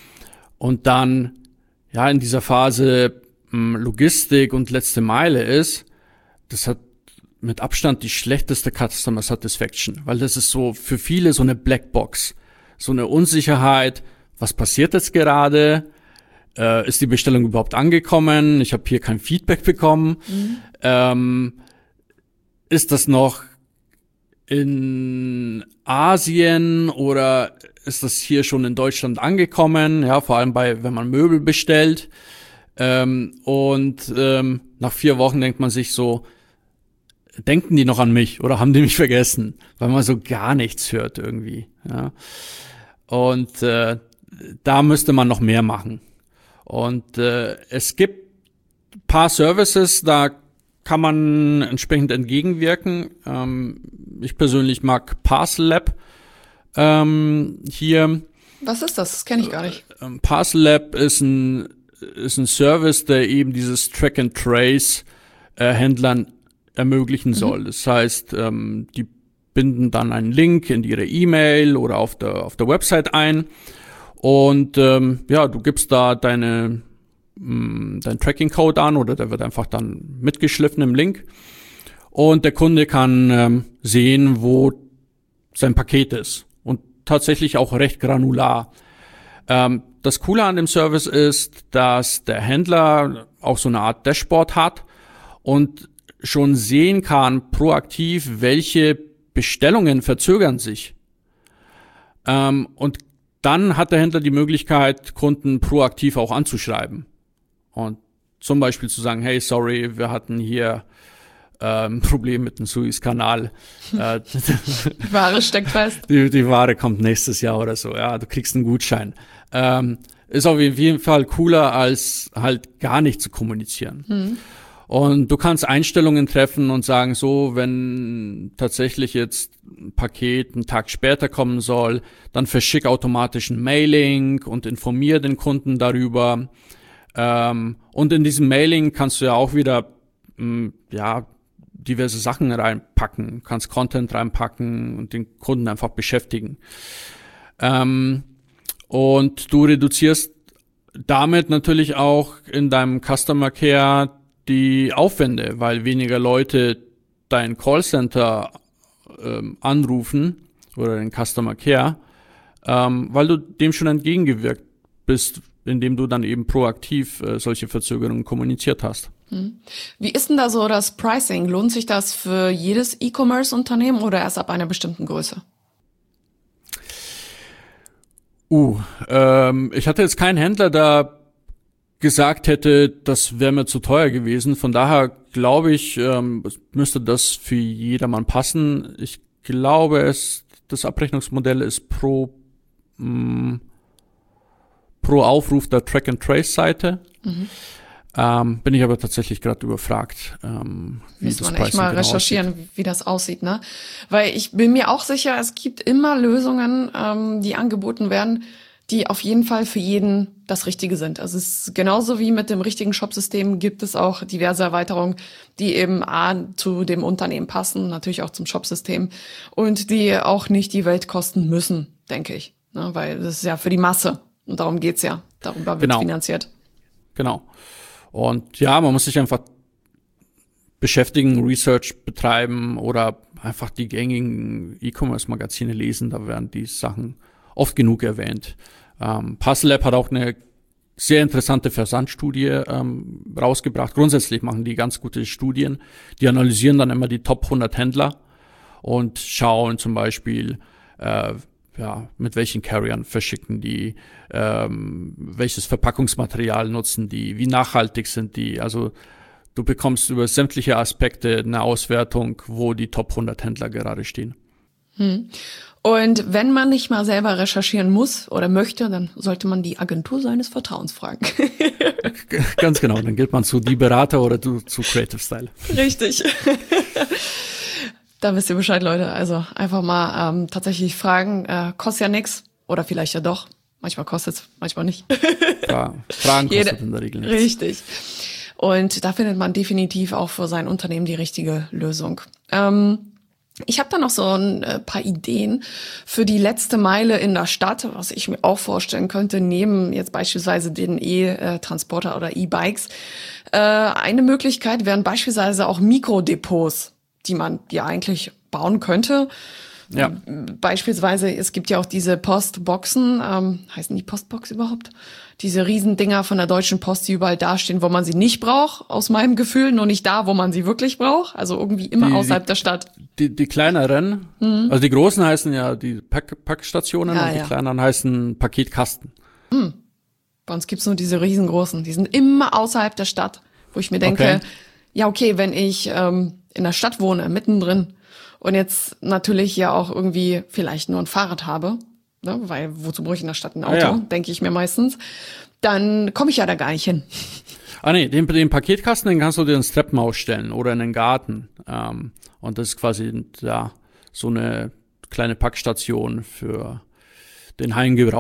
und dann ja in dieser Phase ähm, Logistik und letzte Meile ist, das hat mit Abstand die schlechteste Customer Satisfaction, weil das ist so für viele so eine Blackbox, so eine Unsicherheit. Was passiert jetzt gerade? Äh, ist die Bestellung überhaupt angekommen? Ich habe hier kein Feedback bekommen. Mhm. Ähm, ist das noch in Asien oder ist das hier schon in Deutschland angekommen? Ja, vor allem bei, wenn man Möbel bestellt. Ähm, und ähm, nach vier Wochen denkt man sich so, denken die noch an mich oder haben die mich vergessen? Weil man so gar nichts hört irgendwie. Ja. Und äh, da müsste man noch mehr machen. Und äh, es gibt ein paar Services, da kann man entsprechend entgegenwirken. Ähm, ich persönlich mag Parcel Lab ähm, hier. Was ist das? Das kenne ich gar nicht. Ähm, Parcel Lab ist ein ist ein Service, der eben dieses Track and Trace äh, Händlern ermöglichen soll. Mhm. Das heißt, ähm, die binden dann einen Link in ihre E-Mail oder auf der auf der Website ein und ähm, ja, du gibst da deine mh, dein Tracking-Code an oder der wird einfach dann mitgeschliffen im Link und der Kunde kann ähm, sehen, wo sein Paket ist und tatsächlich auch recht granular. Ähm, das Coole an dem Service ist, dass der Händler auch so eine Art Dashboard hat und schon sehen kann proaktiv, welche Bestellungen verzögern sich. Ähm, und dann hat der Händler die Möglichkeit, Kunden proaktiv auch anzuschreiben. Und zum Beispiel zu sagen, hey, sorry, wir hatten hier äh, ein Problem mit dem Suezkanal. äh, die Ware steckt fest. Die, die Ware kommt nächstes Jahr oder so. Ja, du kriegst einen Gutschein. Ähm, ist auf jeden Fall cooler, als halt gar nicht zu kommunizieren. Mhm. Und du kannst Einstellungen treffen und sagen, so, wenn tatsächlich jetzt ein Paket einen Tag später kommen soll, dann verschick automatisch ein Mailing und informier den Kunden darüber. Ähm, und in diesem Mailing kannst du ja auch wieder, mh, ja, diverse Sachen reinpacken, kannst Content reinpacken und den Kunden einfach beschäftigen. Ähm, und du reduzierst damit natürlich auch in deinem Customer Care die Aufwände, weil weniger Leute dein Callcenter ähm, anrufen oder den Customer Care, ähm, weil du dem schon entgegengewirkt bist, indem du dann eben proaktiv äh, solche Verzögerungen kommuniziert hast. Wie ist denn da so das Pricing? Lohnt sich das für jedes E-Commerce-Unternehmen oder erst ab einer bestimmten Größe? Uh, ähm, ich hatte jetzt keinen Händler, der gesagt hätte, das wäre mir zu teuer gewesen. Von daher glaube ich, ähm, müsste das für jedermann passen. Ich glaube, es das Abrechnungsmodell ist pro mh, pro Aufruf der Track-and-Trace-Seite. Mhm. Ähm, bin ich aber tatsächlich gerade überfragt, ähm, wie Muss das man Pricing echt mal genau recherchieren, aussieht. wie das aussieht, ne? Weil ich bin mir auch sicher, es gibt immer Lösungen, ähm, die angeboten werden, die auf jeden Fall für jeden das Richtige sind. Also es ist genauso wie mit dem richtigen Shopsystem gibt es auch diverse Erweiterungen, die eben A, zu dem Unternehmen passen, natürlich auch zum Shopsystem und die auch nicht die Welt kosten müssen, denke ich. Ne? Weil das ist ja für die Masse und darum geht's ja. Darüber wird Genau. finanziert. Genau. Und ja, man muss sich einfach beschäftigen, Research betreiben oder einfach die gängigen E-Commerce-Magazine lesen, da werden die Sachen oft genug erwähnt. Ähm, Puzzle Lab hat auch eine sehr interessante Versandstudie ähm, rausgebracht. Grundsätzlich machen die ganz gute Studien. Die analysieren dann immer die Top hundert Händler und schauen zum Beispiel, äh, ja, mit welchen Carriern verschicken die, ähm, welches Verpackungsmaterial nutzen die, wie nachhaltig sind die. Also du bekommst über sämtliche Aspekte eine Auswertung, wo die Top hundert Händler gerade stehen. Hm. Und wenn man nicht mal selber recherchieren muss oder möchte, dann sollte man die Agentur seines Vertrauens fragen. Ganz genau, dann geht man zu die Berater oder zu, zu Creative Style. Richtig. Da wisst ihr Bescheid, Leute. Also einfach mal ähm, tatsächlich fragen. Äh, kostet ja nix. Oder vielleicht ja doch. Manchmal kostet's, manchmal nicht. Ja, Fragen kostet Jede, in der Regel nichts. Richtig. Und da findet man definitiv auch für sein Unternehmen die richtige Lösung. Ähm, ich habe da noch so ein äh, paar Ideen für die letzte Meile in der Stadt, was ich mir auch vorstellen könnte, neben jetzt beispielsweise den E-Transporter oder E-Bikes. Äh, eine Möglichkeit wären beispielsweise auch Mikrodepots, die man ja eigentlich bauen könnte. Ja. Beispielsweise, es gibt ja auch diese Postboxen, ähm, heißen die Postbox überhaupt? Diese Riesendinger von der Deutschen Post, die überall dastehen, wo man sie nicht braucht, aus meinem Gefühl, nur nicht da, wo man sie wirklich braucht, also irgendwie immer Die- außerhalb die- der Stadt. Die, die kleineren, Mhm. also die großen heißen ja die Pack, Packstationen Ja, und die ja. kleineren heißen Paketkasten. Bei uns gibt's nur diese riesengroßen, die sind immer außerhalb der Stadt, wo ich mir denke, Okay. ja okay, wenn ich ähm, in der Stadt wohne, mittendrin und jetzt natürlich ja auch irgendwie vielleicht nur ein Fahrrad habe, ne, weil wozu brauche ich in der Stadt ein Auto, Ja, ja. denke ich mir meistens, dann komme ich ja da gar nicht hin. Ah nee, den, den Paketkasten, den kannst du dir ins Treppenhaus stellen oder in den Garten. Ähm, und das ist quasi ja so eine kleine Packstation für den Heimgebrauch.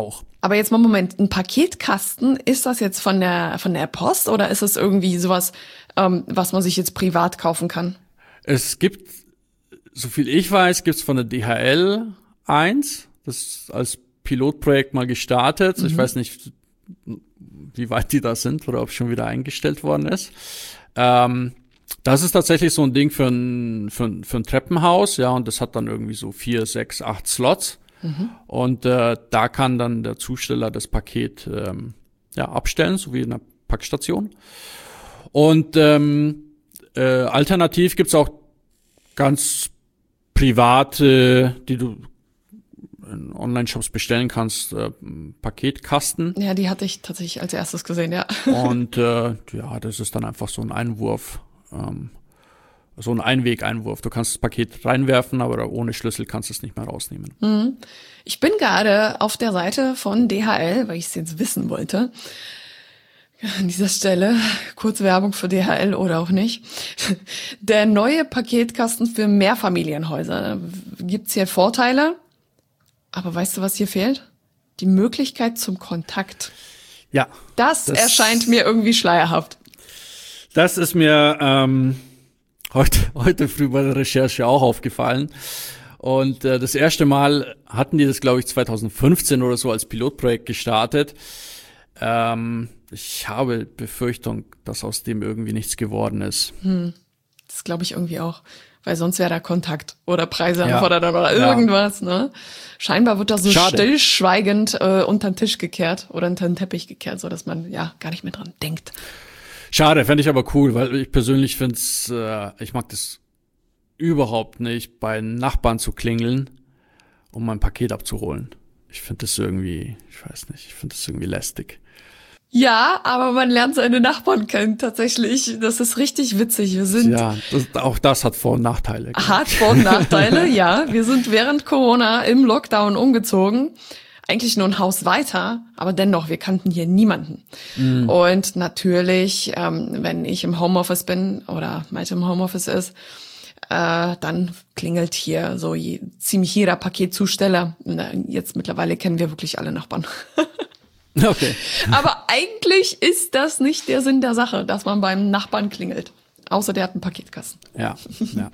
Aber jetzt mal Moment, ein Paketkasten, ist das jetzt von der von der Post oder ist es irgendwie sowas, ähm, was man sich jetzt privat kaufen kann? Es gibt, so viel ich weiß, gibt's von der D H L eins, das ist als Pilotprojekt mal gestartet. Mhm. Ich weiß nicht, wie weit die da sind oder ob es schon wieder eingestellt worden ist. Ähm, das ist tatsächlich so ein Ding für ein, für ein, für ein Treppenhaus, ja, und das hat dann irgendwie so vier, sechs, acht Slots. Mhm. Und äh, da kann dann der Zusteller das Paket ähm, ja, abstellen, so wie in einer Packstation. Und ähm, äh, alternativ gibt's auch ganz private, die du in Online-Shops bestellen kannst, äh, Paketkasten. Ja, die hatte ich tatsächlich als erstes gesehen, ja. Und äh, ja, das ist dann einfach so ein Einwurf, ähm, so ein Einweg-Einwurf. Du kannst das Paket reinwerfen, aber ohne Schlüssel kannst du es nicht mehr rausnehmen. Mhm. Ich bin gerade auf der Seite von D H L, weil ich es jetzt wissen wollte. An dieser Stelle kurz Werbung für D H L oder auch nicht. Der neue Paketkasten für Mehrfamilienhäuser. Da gibt's hier Vorteile. Aber weißt du, was hier fehlt? Die Möglichkeit zum Kontakt. Ja. Das, das erscheint mir irgendwie schleierhaft. Das ist mir ähm, heute, heute früh bei der Recherche auch aufgefallen. Und äh, das erste Mal hatten die das, glaube ich, zwanzig fünfzehn oder so als Pilotprojekt gestartet. Ähm, ich habe Befürchtung, dass aus dem irgendwie nichts geworden ist. Hm. Das glaube ich irgendwie auch. Weil sonst wäre da Kontakt oder Preise ja. oder, oder irgendwas, ja. ne? Scheinbar wird da so Schade. stillschweigend äh, unter den Tisch gekehrt oder unter den Teppich gekehrt, so dass man ja gar nicht mehr dran denkt. Schade, fände ich aber cool, weil ich persönlich finde es, äh, ich mag das überhaupt nicht, bei Nachbarn zu klingeln, um mein Paket abzuholen. Ich finde das irgendwie, ich weiß nicht, ich finde das irgendwie lästig. Ja, aber man lernt seine Nachbarn kennen, tatsächlich. Das ist richtig witzig. Wir sind. Ja, das, auch das hat Vor- und Nachteile. Hat Vor- und Nachteile, ja. Wir sind während Corona im Lockdown umgezogen. Eigentlich nur ein Haus weiter, aber dennoch, wir kannten hier niemanden. Mhm. Und natürlich, ähm, wenn ich im Homeoffice bin oder Malte im Homeoffice ist, äh, dann klingelt hier so je, ziemlich jeder Paketzusteller. Jetzt mittlerweile kennen wir wirklich alle Nachbarn. Okay. Aber eigentlich ist das nicht der Sinn der Sache, dass man beim Nachbarn klingelt. Außer der hat einen Paketkasten. Ja, ja.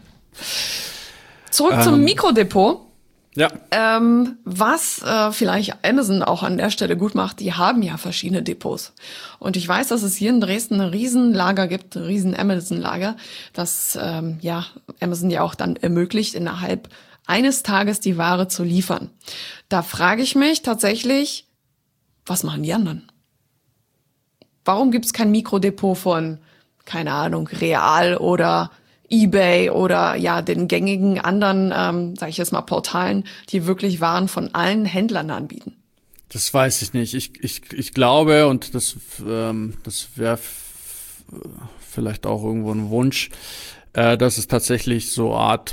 Zurück ähm, zum Mikrodepot. Ja. Ähm, was äh, vielleicht Amazon auch an der Stelle gut macht, die haben ja verschiedene Depots. Und ich weiß, dass es hier in Dresden ein Riesenlager gibt, ein riesen Amazon-Lager, das ähm, ja Amazon ja auch dann ermöglicht, innerhalb eines Tages die Ware zu liefern. Da frage ich mich tatsächlich, was machen die anderen? Warum gibt es kein Mikrodepot von, keine Ahnung, Real oder eBay oder ja den gängigen anderen, ähm, sage ich jetzt mal, Portalen, die wirklich Waren von allen Händlern anbieten? Das weiß ich nicht. Ich ich ich glaube, und das ähm, das wäre f- vielleicht auch irgendwo ein Wunsch, äh, dass es tatsächlich so Art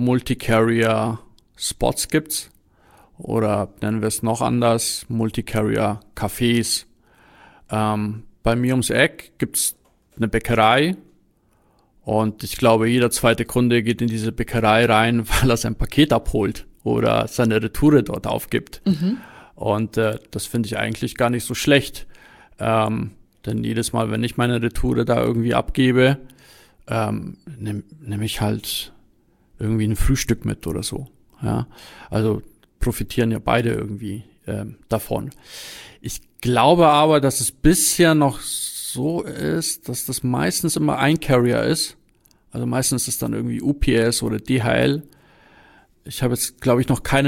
Multicarrier-Spots gibt. Oder nennen wir es noch anders, Multicarrier-Cafés. Ähm, bei mir ums Eck gibt's eine Bäckerei und ich glaube, jeder zweite Kunde geht in diese Bäckerei rein, weil er sein Paket abholt oder seine Retoure dort aufgibt. Mhm. Und äh, das finde ich eigentlich gar nicht so schlecht. Ähm, denn jedes Mal, wenn ich meine Retoure da irgendwie abgebe, ähm, nehme nehm ich halt irgendwie ein Frühstück mit oder so. Ja, also profitieren ja beide irgendwie ähm, davon. Ich glaube aber, dass es bisher noch so ist, dass das meistens immer ein Carrier ist. Also meistens ist es dann irgendwie U P S oder D H L. Ich habe jetzt, glaube ich, noch keinen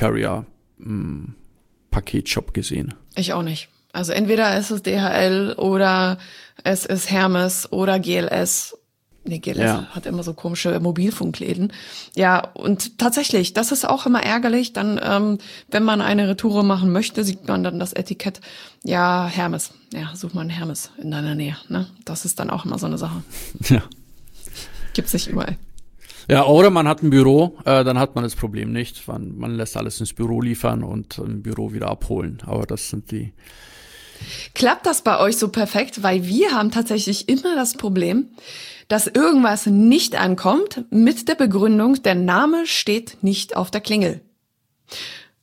Multicarrier-Paketshop gesehen. Ich auch nicht. Also entweder ist es D H L oder es ist Hermes oder G L S. Nee, G L S ja. hat immer so komische Mobilfunkläden. Ja, und tatsächlich, das ist auch immer ärgerlich. Dann, ähm, wenn man eine Retoure machen möchte, sieht man dann das Etikett. Ja, Hermes. Ja, such mal einen Hermes in deiner Nähe. Ne? Das ist dann auch immer so eine Sache. Ja. Gibt's nicht überall. Ja, oder man hat ein Büro, äh, dann hat man das Problem nicht. Man, man lässt alles ins Büro liefern und im Büro wieder abholen. Aber das sind die... Klappt das bei euch so perfekt? Weil wir haben tatsächlich immer das Problem, dass irgendwas nicht ankommt mit der Begründung, der Name steht nicht auf der Klingel.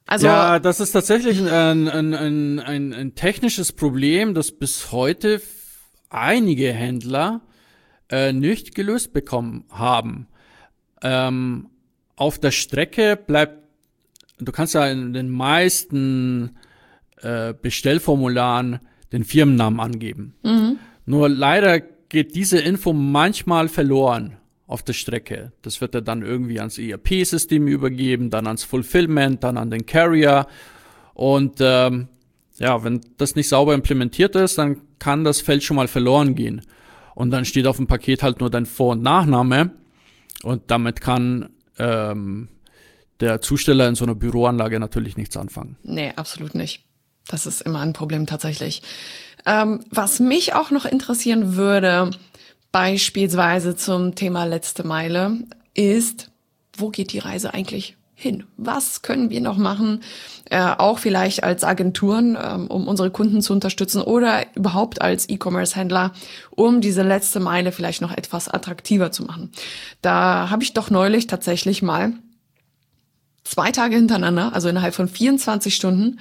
Also ja, das ist tatsächlich ein, ein, ein, ein, ein technisches Problem, das bis heute einige Händler äh, nicht gelöst bekommen haben. Ähm, auf der Strecke bleibt, du kannst ja in den meisten äh, Bestellformularen den Firmennamen angeben. Mhm. Nur leider geht diese Info manchmal verloren auf der Strecke. Das wird ja dann irgendwie ans E R P-System übergeben, dann ans Fulfillment, dann an den Carrier. Und ähm, ja, wenn das nicht sauber implementiert ist, dann kann das Feld schon mal verloren gehen. Und dann steht auf dem Paket halt nur dein Vor- und Nachname. Und damit kann ähm, der Zusteller in so einer Büroanlage natürlich nichts anfangen. Nee, absolut nicht. Das ist immer ein Problem tatsächlich. Ähm, was mich auch noch interessieren würde, beispielsweise zum Thema letzte Meile, ist, wo geht die Reise eigentlich hin? Was können wir noch machen, äh, auch vielleicht als Agenturen, ähm, um unsere Kunden zu unterstützen oder überhaupt als E-Commerce-Händler, um diese letzte Meile vielleicht noch etwas attraktiver zu machen? Da habe ich doch neulich tatsächlich mal zwei Tage hintereinander, also innerhalb von vierundzwanzig Stunden,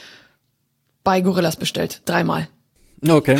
bei Gorillas bestellt. Dreimal. Okay.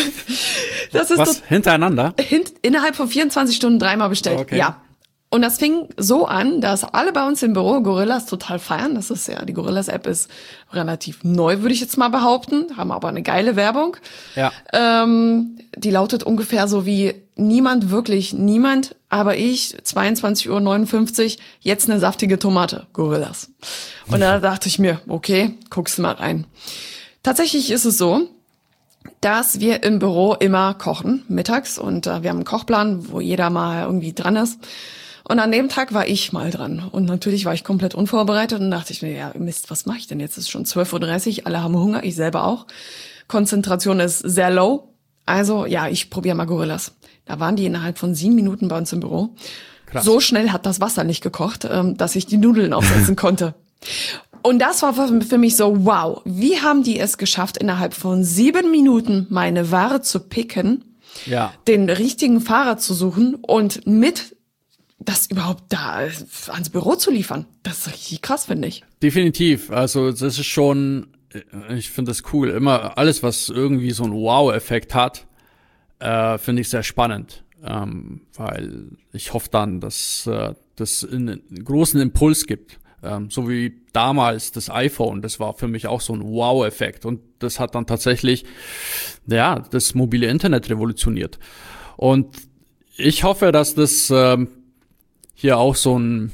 Das ist Was? Hintereinander? Hint, innerhalb von vierundzwanzig Stunden dreimal bestellt. Okay. Ja. Und das fing so an, dass alle bei uns im Büro Gorillas total feiern. Das ist ja, die Gorillas-App ist relativ neu, würde ich jetzt mal behaupten. Haben aber eine geile Werbung. Ja. Ähm, die lautet ungefähr so wie: Niemand, wirklich niemand, aber ich, zweiundzwanzig Uhr neunundfünfzig, jetzt eine saftige Tomate. Gorillas. Und da dachte ich mir, okay, guckst du mal rein. Tatsächlich ist es so, dass wir im Büro immer kochen, mittags. Und äh, wir haben einen Kochplan, wo jeder mal irgendwie dran ist. Und an dem Tag war ich mal dran. Und natürlich war ich komplett unvorbereitet und dachte ich mir, ja Mist, was mache ich denn jetzt? Es ist schon zwölf Uhr dreißig, alle haben Hunger, ich selber auch. Konzentration ist sehr low. Also ja, ich probiere mal Gorillas. Da waren die innerhalb von sieben Minuten bei uns im Büro. Krass. So schnell hat das Wasser nicht gekocht, ähm, dass ich die Nudeln aufsetzen konnte. Und das war für mich so, wow, wie haben die es geschafft, innerhalb von sieben Minuten meine Ware zu picken, ja, den richtigen Fahrer zu suchen und mit das überhaupt da ans Büro zu liefern. Das ist richtig krass, finde ich. Definitiv. Also das ist schon, ich finde das cool. Immer alles, was irgendwie so einen Wow-Effekt hat, äh, finde ich sehr spannend. Ähm, weil ich hoffe dann, dass äh, das einen großen Impuls gibt. Ähm, so wie damals das iPhone, das war für mich auch so ein Wow-Effekt. Und das hat dann tatsächlich, ja, das mobile Internet revolutioniert. Und ich hoffe, dass das ähm, hier auch so ein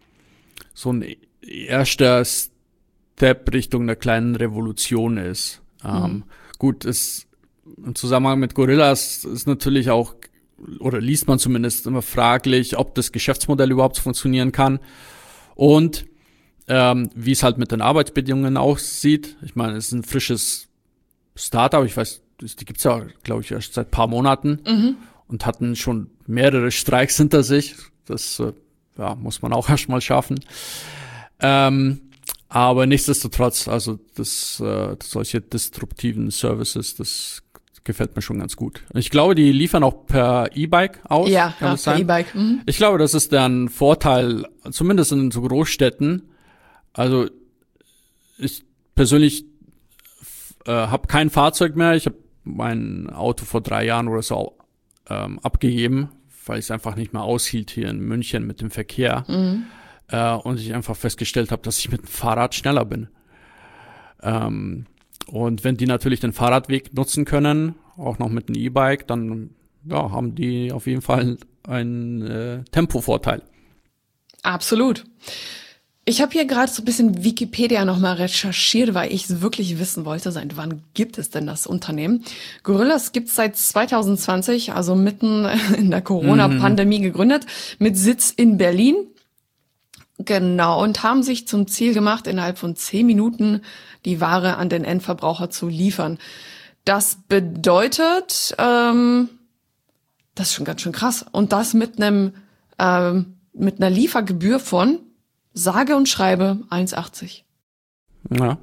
so ein erster Step Richtung einer kleinen Revolution ist. Mhm. Ähm, gut, ist im Zusammenhang mit Gorillas ist natürlich auch, oder liest man zumindest immer fraglich, ob das Geschäftsmodell überhaupt funktionieren kann und ähm, wie es halt mit den Arbeitsbedingungen aussieht. Ich meine, es ist ein frisches Startup, ich weiß, die gibt's ja, glaube ich, erst seit ein paar Monaten mhm. und hatten schon mehrere Streiks hinter sich. Das äh, ja, muss man auch erst mal schaffen. Ähm, aber nichtsdestotrotz, also das, äh, solche disruptiven Services, das gefällt mir schon ganz gut. Ich glaube, die liefern auch per E-Bike aus. Ja, ja, per E-Bike. Mhm. Ich glaube, das ist deren Vorteil, zumindest in so Großstädten. Also ich persönlich äh, habe kein Fahrzeug mehr. Ich habe mein Auto vor drei Jahren oder so ähm, abgegeben, weil ich es einfach nicht mehr aushielt hier in München mit dem Verkehr. Mhm. Äh, und ich einfach festgestellt habe, dass ich mit dem Fahrrad schneller bin. Ähm, und wenn die natürlich den Fahrradweg nutzen können, auch noch mit einem E-Bike, dann ja, haben die auf jeden Fall einen äh, Tempovorteil. Absolut. Ich habe hier gerade so ein bisschen Wikipedia nochmal recherchiert, weil ich wirklich wissen wollte, seit wann gibt es denn das Unternehmen? Gorillas gibt es seit zwanzig zwanzig, also mitten in der Corona-Pandemie mhm. gegründet, mit Sitz in Berlin. Genau, und haben sich zum Ziel gemacht, innerhalb von zehn Minuten die Ware an den Endverbraucher zu liefern. Das bedeutet, ähm, das ist schon ganz schön krass. Und das mit einem ähm, mit einer Liefergebühr von sage und schreibe eins achtzig. Ja.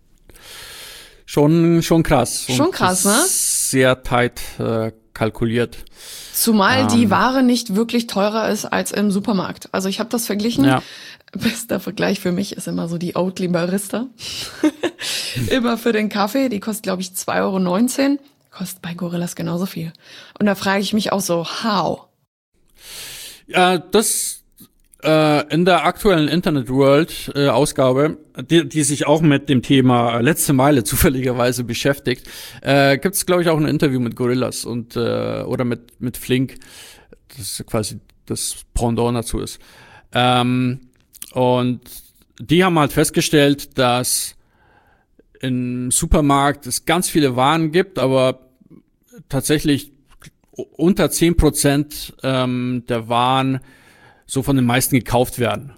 Schon, schon krass. Schon krass, ne? Sehr tight äh, kalkuliert. Zumal ähm. die Ware nicht wirklich teurer ist als im Supermarkt. Also ich habe das verglichen. Ja. Bester Vergleich für mich ist immer so die Oatly Barista. Immer für den Kaffee, die kostet, glaube ich, zwei Euro neunzehn. Kostet bei Gorillas genauso viel. Und da frage ich mich auch so, how? Ja, das äh, in der aktuellen Internet World äh, Ausgabe, die, die sich auch mit dem Thema letzte Meile zufälligerweise beschäftigt, äh, gibt es, glaube ich, auch ein Interview mit Gorillas und äh, oder mit mit Flink, das quasi das Pendant dazu ist. Ähm, und die haben halt festgestellt, dass im Supermarkt es ganz viele Waren gibt, aber tatsächlich unter zehn Prozent ähm, der Waren so von den meisten gekauft werden.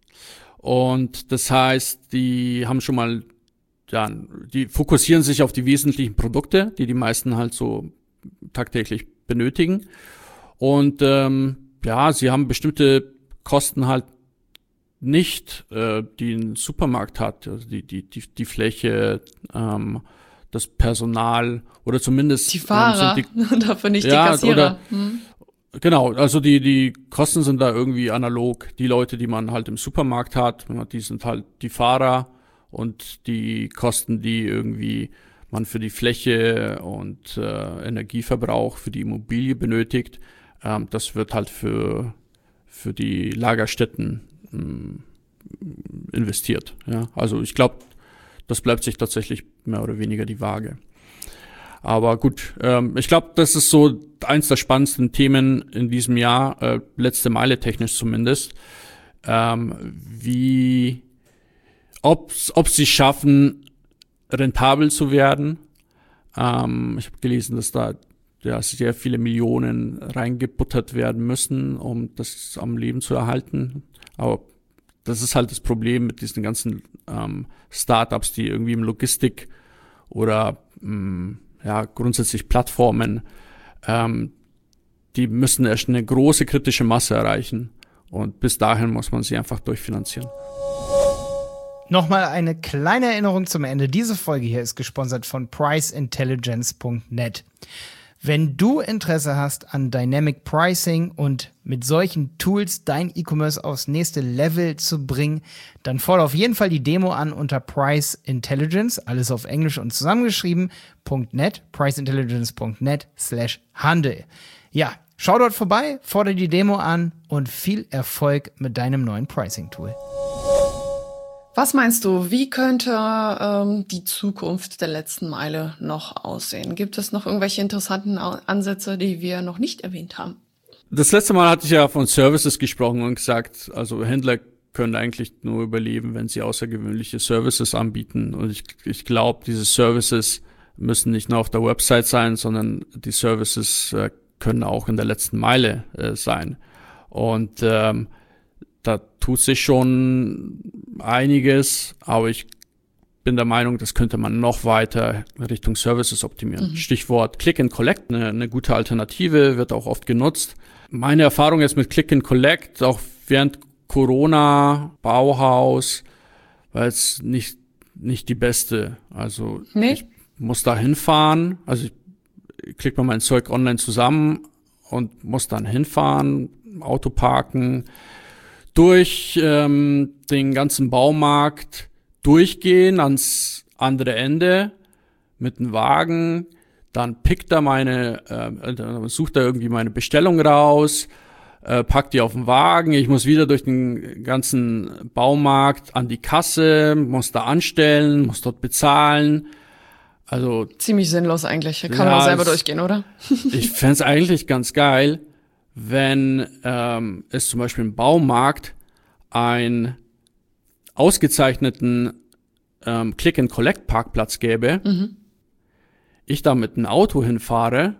Und das heißt, die haben schon mal, ja, die fokussieren sich auf die wesentlichen Produkte, die die meisten halt so tagtäglich benötigen. Und ähm, ja, sie haben bestimmte Kosten halt nicht, äh, die ein Supermarkt hat, also die die die die Fläche, ähm, das Personal oder zumindest die Fahrer, ähm, sind die, dafür nicht ja, die Kassierer. Oder, hm. Genau, also die die Kosten sind da irgendwie analog. Die Leute, die man halt im Supermarkt hat, die sind halt die Fahrer, und die Kosten, die irgendwie man für die Fläche und äh, Energieverbrauch für die Immobilie benötigt, ähm, das wird halt für für die Lagerstätten ähm, investiert. Ja, also ich glaube, das bleibt sich tatsächlich mehr oder weniger die Waage. Aber gut, ähm, ich glaube, das ist so eins der spannendsten Themen in diesem Jahr, äh, letzte Meile technisch zumindest, ähm, wie, ob ob sie schaffen, rentabel zu werden. Ähm, ich habe gelesen, dass da ja sehr viele Millionen reingebuttert werden müssen, um das am Leben zu erhalten. Aber das ist halt das Problem mit diesen ganzen ähm, Startups, die irgendwie im Logistik oder mh, ja grundsätzlich Plattformen, ähm, die müssen erst eine große kritische Masse erreichen, und bis dahin muss man sie einfach durchfinanzieren. Nochmal eine kleine Erinnerung zum Ende. Diese Folge hier ist gesponsert von price intelligence punkt net. Wenn du Interesse hast an Dynamic Pricing und mit solchen Tools dein E-Commerce aufs nächste Level zu bringen, dann fordere auf jeden Fall die Demo an unter Price Intelligence, alles auf Englisch und zusammengeschrieben, .net, priceintelligence punkt net slash Handel. Ja, schau dort vorbei, fordere die Demo an und viel Erfolg mit deinem neuen Pricing-Tool. Was meinst du, wie könnte ähm, die Zukunft der letzten Meile noch aussehen? Gibt es noch irgendwelche interessanten Ansätze, die wir noch nicht erwähnt haben? Das letzte Mal hatte ich ja von Services gesprochen und gesagt, also Händler können eigentlich nur überleben, wenn sie außergewöhnliche Services anbieten. Und ich, ich glaube, diese Services müssen nicht nur auf der Website sein, sondern die Services äh, können auch in der letzten Meile äh, sein. Und ähm, da tut sich schon einiges, aber ich bin der Meinung, das könnte man noch weiter Richtung Services optimieren. Mhm. Stichwort Click and Collect, eine, eine gute Alternative, wird auch oft genutzt. Meine Erfahrung jetzt mit Click and Collect, auch während Corona, Bauhaus, war jetzt nicht, nicht die beste. Also nee. Ich muss da hinfahren, also ich klicke mal mein Zeug online zusammen und muss dann hinfahren, Auto parken, durch ähm, den ganzen Baumarkt durchgehen ans andere Ende mit einem Wagen, dann pickt er meine, äh, sucht er irgendwie meine Bestellung raus, äh, packt die auf den Wagen, ich muss wieder durch den ganzen Baumarkt an die Kasse, muss da anstellen, muss dort bezahlen. Also ziemlich sinnlos eigentlich, kann man ja, auch selber durchgehen, oder? Ich fände es eigentlich ganz geil, wenn ähm, es zum Beispiel im Baumarkt einen ausgezeichneten ähm, Click-and-Collect-Parkplatz gäbe, mhm. ich da mit einem Auto hinfahre,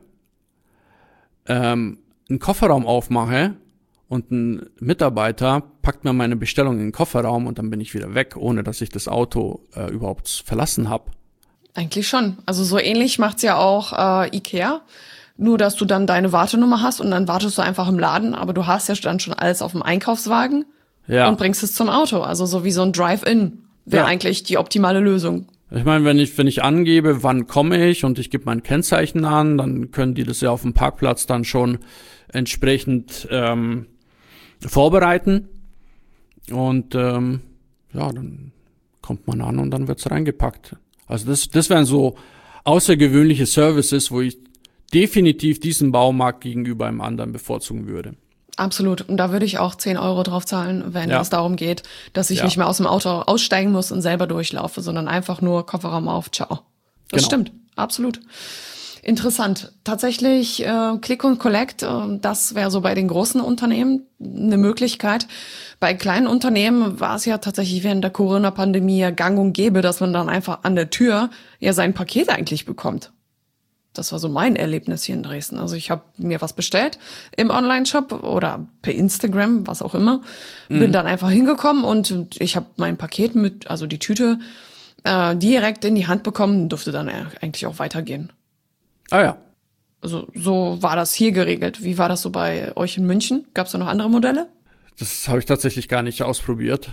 ähm, einen Kofferraum aufmache und ein Mitarbeiter packt mir meine Bestellung in den Kofferraum und dann bin ich wieder weg, ohne dass ich das Auto äh, überhaupt verlassen habe. Eigentlich schon. Also so ähnlich macht's ja auch äh, Ikea. Nur, dass du dann deine Wartenummer hast und dann wartest du einfach im Laden, aber du hast ja dann schon alles auf dem Einkaufswagen ja. und bringst es zum Auto. Also so wie so ein Drive-In wäre ja. eigentlich die optimale Lösung. Ich meine, wenn ich wenn ich angebe, wann komme ich und ich gebe mein Kennzeichen an, dann können die das ja auf dem Parkplatz dann schon entsprechend ähm, vorbereiten. und ähm, ja, dann kommt man an und dann wird's reingepackt. Also das, das wären so außergewöhnliche Services, wo ich definitiv diesen Baumarkt gegenüber einem anderen bevorzugen würde. Absolut. Und da würde ich auch zehn Euro drauf zahlen, wenn Ja. es darum geht, dass ich Ja. nicht mehr aus dem Auto aussteigen muss und selber durchlaufe, sondern einfach nur Kofferraum auf, ciao. Das Genau. stimmt, absolut. Interessant. Tatsächlich äh, Click und Collect, äh, das wäre so bei den großen Unternehmen eine Möglichkeit. Bei kleinen Unternehmen war es ja tatsächlich während der Corona-Pandemie ja gang und gäbe, dass man dann einfach an der Tür ja sein Paket eigentlich bekommt. Das war so mein Erlebnis hier in Dresden. Also ich habe mir was bestellt im Online-Shop oder per Instagram, was auch immer. Mhm. Bin dann einfach hingekommen und ich habe mein Paket mit, also die Tüte, äh, direkt in die Hand bekommen und durfte dann eigentlich auch weitergehen. Ah ja. Also so war das hier geregelt. Wie war das so bei euch in München? Gab es da noch andere Modelle? Das habe ich tatsächlich gar nicht ausprobiert.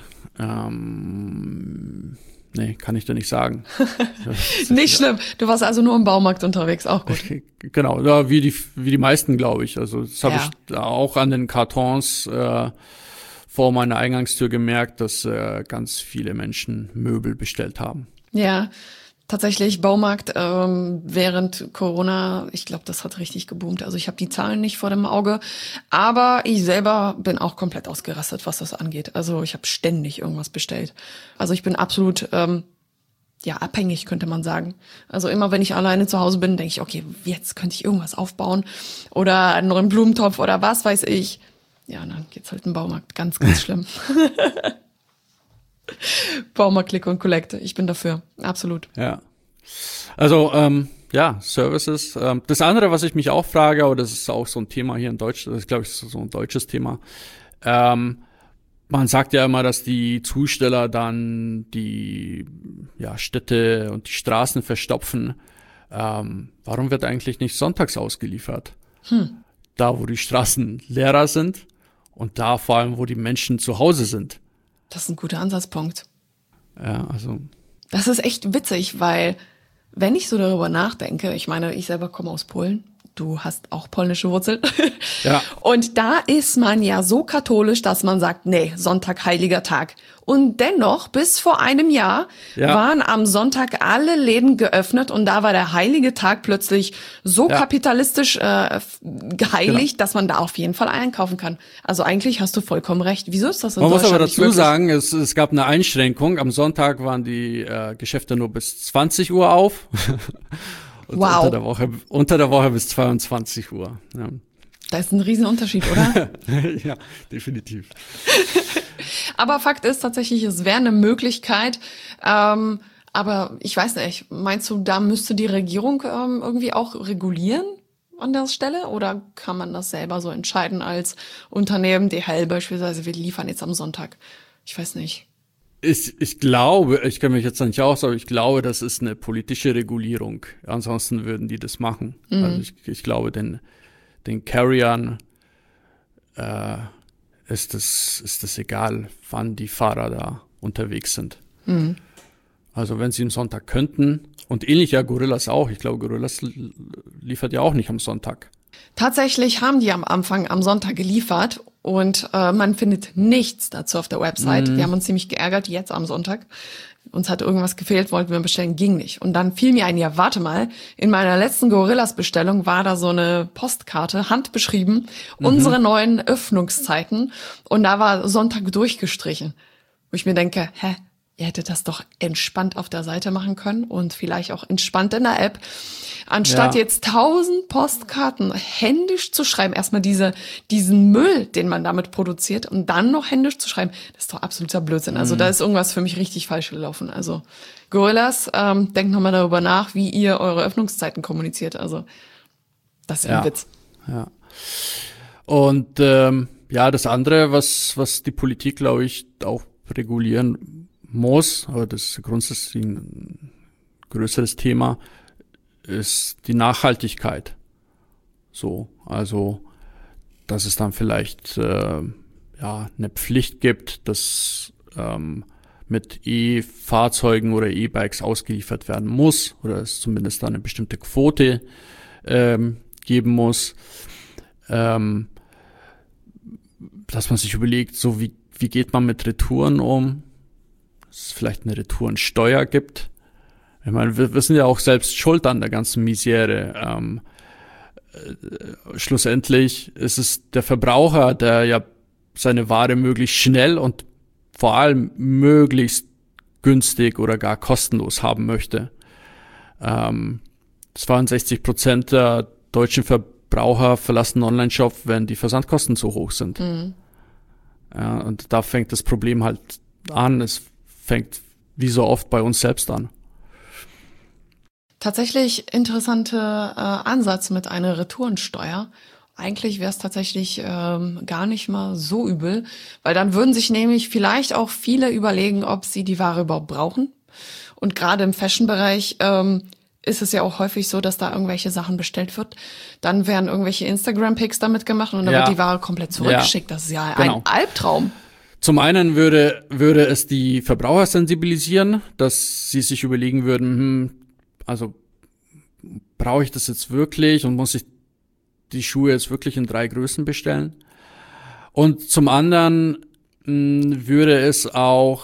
Ähm, nee, kann ich dir nicht sagen. Nicht schlimm. Du warst also nur im Baumarkt unterwegs, auch gut. Genau, ja, wie die wie die meisten, glaube ich. Also das habe Ja. ich auch an den Kartons äh, vor meiner Eingangstür gemerkt, dass äh, ganz viele Menschen Möbel bestellt haben. Ja, tatsächlich Baumarkt ähm, während Corona, ich glaube, das hat richtig geboomt. Also ich habe die Zahlen nicht vor dem Auge, aber ich selber bin auch komplett ausgerastet, was das angeht. Also ich habe ständig irgendwas bestellt. Also ich bin absolut ähm, ja abhängig, könnte man sagen. Also immer, wenn ich alleine zu Hause bin, denke ich, okay, jetzt könnte ich irgendwas aufbauen oder einen neuen Blumentopf oder was weiß ich. Ja, dann geht's halt in den Baumarkt. Ganz, ganz schlimm. Baumarkt, Click und Collect. Ich bin dafür. Absolut. Ja. Also, ähm, ja, Services. Ähm, das andere, was ich mich auch frage, aber das ist auch so ein Thema hier in Deutschland, das ist, glaube ich, so ein deutsches Thema. Ähm, man sagt ja immer, dass die Zusteller dann die ja, Städte und die Straßen verstopfen. Ähm, warum wird eigentlich nicht sonntags ausgeliefert? Hm. Da, wo die Straßen leerer sind und da vor allem, wo die Menschen zu Hause sind. Das ist ein guter Ansatzpunkt. Ja, also. Das ist echt witzig, weil wenn ich so darüber nachdenke, ich meine, ich selber komme aus Polen, du hast auch polnische Wurzeln. Ja. Und da ist man ja so katholisch, dass man sagt, nee, Sonntag, heiliger Tag. Und dennoch, bis vor einem Jahr Ja. waren am Sonntag alle Läden geöffnet und da war der heilige Tag plötzlich so Ja. kapitalistisch äh, geheiligt, Genau. dass man da auf jeden Fall einkaufen kann. Also eigentlich hast du vollkommen recht. Wieso ist das in Man muss Deutschland aber nicht dazu möglich? sagen, es, es gab eine Einschränkung. Am Sonntag waren die äh, Geschäfte nur bis zwanzig Uhr auf. Und Wow. unter der Woche, unter der Woche bis zweiundzwanzig Uhr. Ja, Da ist ein Riesenunterschied, oder? ja, definitiv. Aber Fakt ist tatsächlich, es wäre eine Möglichkeit. Ähm, aber ich weiß nicht, meinst du, da müsste die Regierung ähm, irgendwie auch regulieren an der Stelle? Oder kann man das selber so entscheiden als Unternehmen, D H L beispielsweise, wir liefern jetzt am Sonntag? Ich weiß nicht. Ich, ich glaube, ich kenne mich jetzt nicht aus, aber ich glaube, das ist eine politische Regulierung. Ansonsten würden die das machen. Mhm. Also ich, ich glaube, den, den Carriern äh, ist das, ist das egal, wann die Fahrer da unterwegs sind. Mhm. Also wenn sie am Sonntag könnten, und ähnlich ja Gorillas auch, ich glaube, Gorillas l- liefert ja auch nicht am Sonntag. Tatsächlich haben die am Anfang am Sonntag geliefert und äh, man findet nichts dazu auf der Website. Mhm. Wir haben uns ziemlich geärgert jetzt am Sonntag. Uns hat irgendwas gefehlt, wollten wir bestellen, ging nicht. Und dann fiel mir ein, ja, warte mal, in meiner letzten Gorillas-Bestellung war da so eine Postkarte, handbeschrieben, Mhm. unsere neuen Öffnungszeiten. Und da war Sonntag durchgestrichen. Wo ich mir denke, hä, ihr hättet das doch entspannt auf der Seite machen können und vielleicht auch entspannt in der App. Anstatt Ja. jetzt tausend Postkarten händisch zu schreiben, erstmal diese, diesen Müll, den man damit produziert, und dann noch händisch zu schreiben, das ist doch absoluter Blödsinn. Also da ist irgendwas für mich richtig falsch gelaufen. Also Gorillas, ähm, denkt nochmal darüber nach, wie ihr eure Öffnungszeiten kommuniziert. Also das ist ein Ja. Witz. Ja. Und ähm, ja, das andere, was, was die Politik, glaube ich, auch regulieren muss, aber das ist grundsätzlich ein größeres Thema, ist die Nachhaltigkeit. So, also, dass es dann vielleicht äh, ja eine Pflicht gibt, dass ähm, mit E-Fahrzeugen oder E-Bikes ausgeliefert werden muss oder es zumindest eine bestimmte Quote ähm, geben muss, ähm, dass man sich überlegt, so wie wie geht man mit Retouren um? Dass es vielleicht eine Retourensteuer gibt. Ich meine, wir, wir sind ja auch selbst schuld an der ganzen Misere. Ähm, äh, schlussendlich ist es der Verbraucher, der ja seine Ware möglichst schnell und vor allem möglichst günstig oder gar kostenlos haben möchte. Ähm, zweiundsechzig Prozent der deutschen Verbraucher verlassen einen Online-Shop, wenn die Versandkosten zu hoch sind. Mhm. Ja, und da fängt das Problem halt an. Es fängt wie so oft bei uns selbst an. Tatsächlich interessanter äh, Ansatz mit einer Retourensteuer. Eigentlich wäre es tatsächlich ähm, gar nicht mal so übel, weil dann würden sich nämlich vielleicht auch viele überlegen, ob sie die Ware überhaupt brauchen. Und gerade im Fashion-Bereich ähm, ist es ja auch häufig so, dass da irgendwelche Sachen bestellt wird. Dann werden irgendwelche Instagram-Pics damit gemacht und dann ja. wird die Ware komplett zurückgeschickt. Ja. Das ist ja genau. ein Albtraum. Zum einen würde, würde es die Verbraucher sensibilisieren, dass sie sich überlegen würden, hm, also brauche ich das jetzt wirklich und muss ich die Schuhe jetzt wirklich in drei Größen bestellen? Und zum anderen mh, würde es auch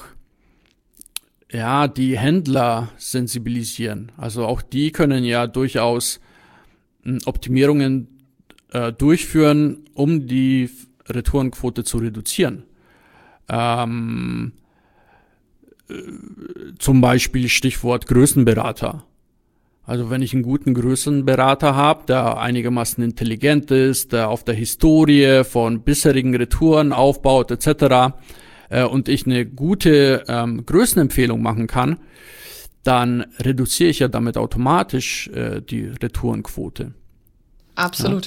ja die Händler sensibilisieren. Also auch die können ja durchaus mh, Optimierungen äh, durchführen, um die Retourenquote zu reduzieren. Ähm, äh, zum Beispiel Stichwort Größenberater. Also wenn ich einen guten Größenberater habe, der einigermaßen intelligent ist, der auf der Historie von bisherigen Retouren aufbaut et cetera äh, und ich eine gute ähm, Größenempfehlung machen kann, dann reduziere ich ja damit automatisch äh, die Retourenquote. Absolut. Ja.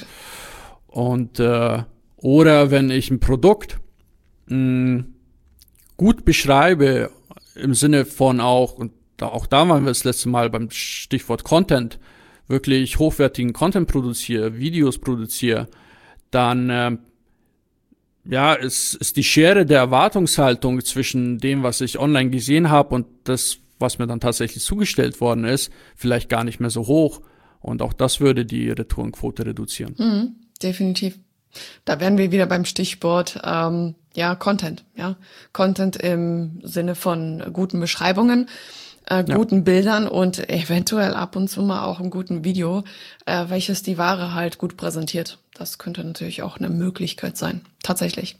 Und äh, oder wenn ich ein Produkt mh, gut beschreibe, im Sinne von auch, und auch da waren wir das letzte Mal beim Stichwort Content, wirklich hochwertigen Content produziere, Videos produziere, dann äh, ja, ist, ist die Schere der Erwartungshaltung zwischen dem, was ich online gesehen habe und das, was mir dann tatsächlich zugestellt worden ist, vielleicht gar nicht mehr so hoch. Und auch das würde die Retourenquote reduzieren. Mhm, definitiv. Da wären wir wieder beim Stichwort ähm, ja Content. Ja, Content im Sinne von guten Beschreibungen. Äh, guten ja. Bildern und eventuell ab und zu mal auch einem guten Video, äh, welches die Ware halt gut präsentiert. Das könnte natürlich auch eine Möglichkeit sein, tatsächlich.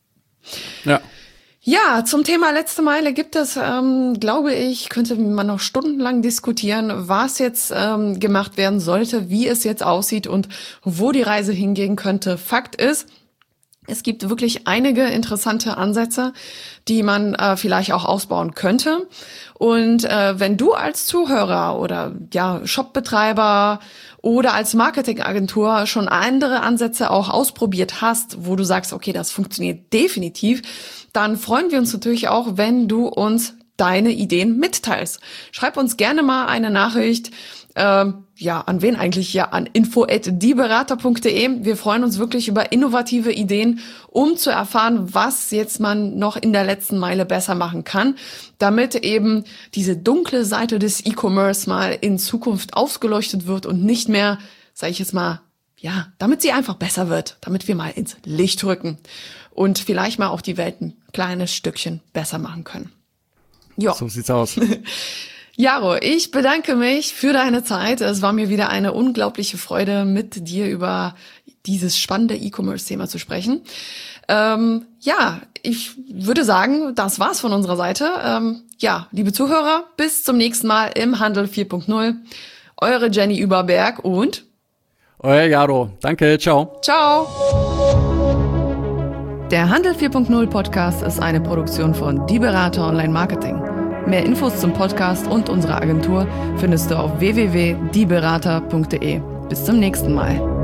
Ja. Ja, zum Thema letzte Meile gibt es, ähm, glaube ich, könnte man noch stundenlang diskutieren, was jetzt ähm, gemacht werden sollte, wie es jetzt aussieht und wo die Reise hingehen könnte. Fakt ist, es gibt wirklich einige interessante Ansätze, die man äh, vielleicht auch ausbauen könnte. Und äh, wenn du als Zuhörer oder ja Shopbetreiber oder als Marketingagentur schon andere Ansätze auch ausprobiert hast, wo du sagst, okay, das funktioniert definitiv, dann freuen wir uns natürlich auch, wenn du uns deine Ideen mitteilst. Schreib uns gerne mal eine Nachricht. Ähm, ja, an wen eigentlich? Ja, an info at dieberater punkt de. Wir freuen uns wirklich über innovative Ideen, um zu erfahren, was jetzt man noch in der letzten Meile besser machen kann, damit eben diese dunkle Seite des E-Commerce mal in Zukunft ausgeleuchtet wird und nicht mehr, sage ich jetzt mal, ja, damit sie einfach besser wird, damit wir mal ins Licht rücken und vielleicht mal auch die Welt ein kleines Stückchen besser machen können. Ja. So sieht's aus. Jaro, ich bedanke mich für deine Zeit. Es war mir wieder eine unglaubliche Freude, mit dir über dieses spannende E-Commerce-Thema zu sprechen. Ähm, ja, ich würde sagen, das war's von unserer Seite. Ähm, ja, liebe Zuhörer, bis zum nächsten Mal im Handel vier Punkt null. Eure Jenny Überberg und euer Jaro. Danke, ciao. Ciao. Der Handel vier Punkt null Podcast ist eine Produktion von Die Berater Online Marketing. Mehr Infos zum Podcast und unserer Agentur findest du auf w w w punkt die berater punkt de. Bis zum nächsten Mal.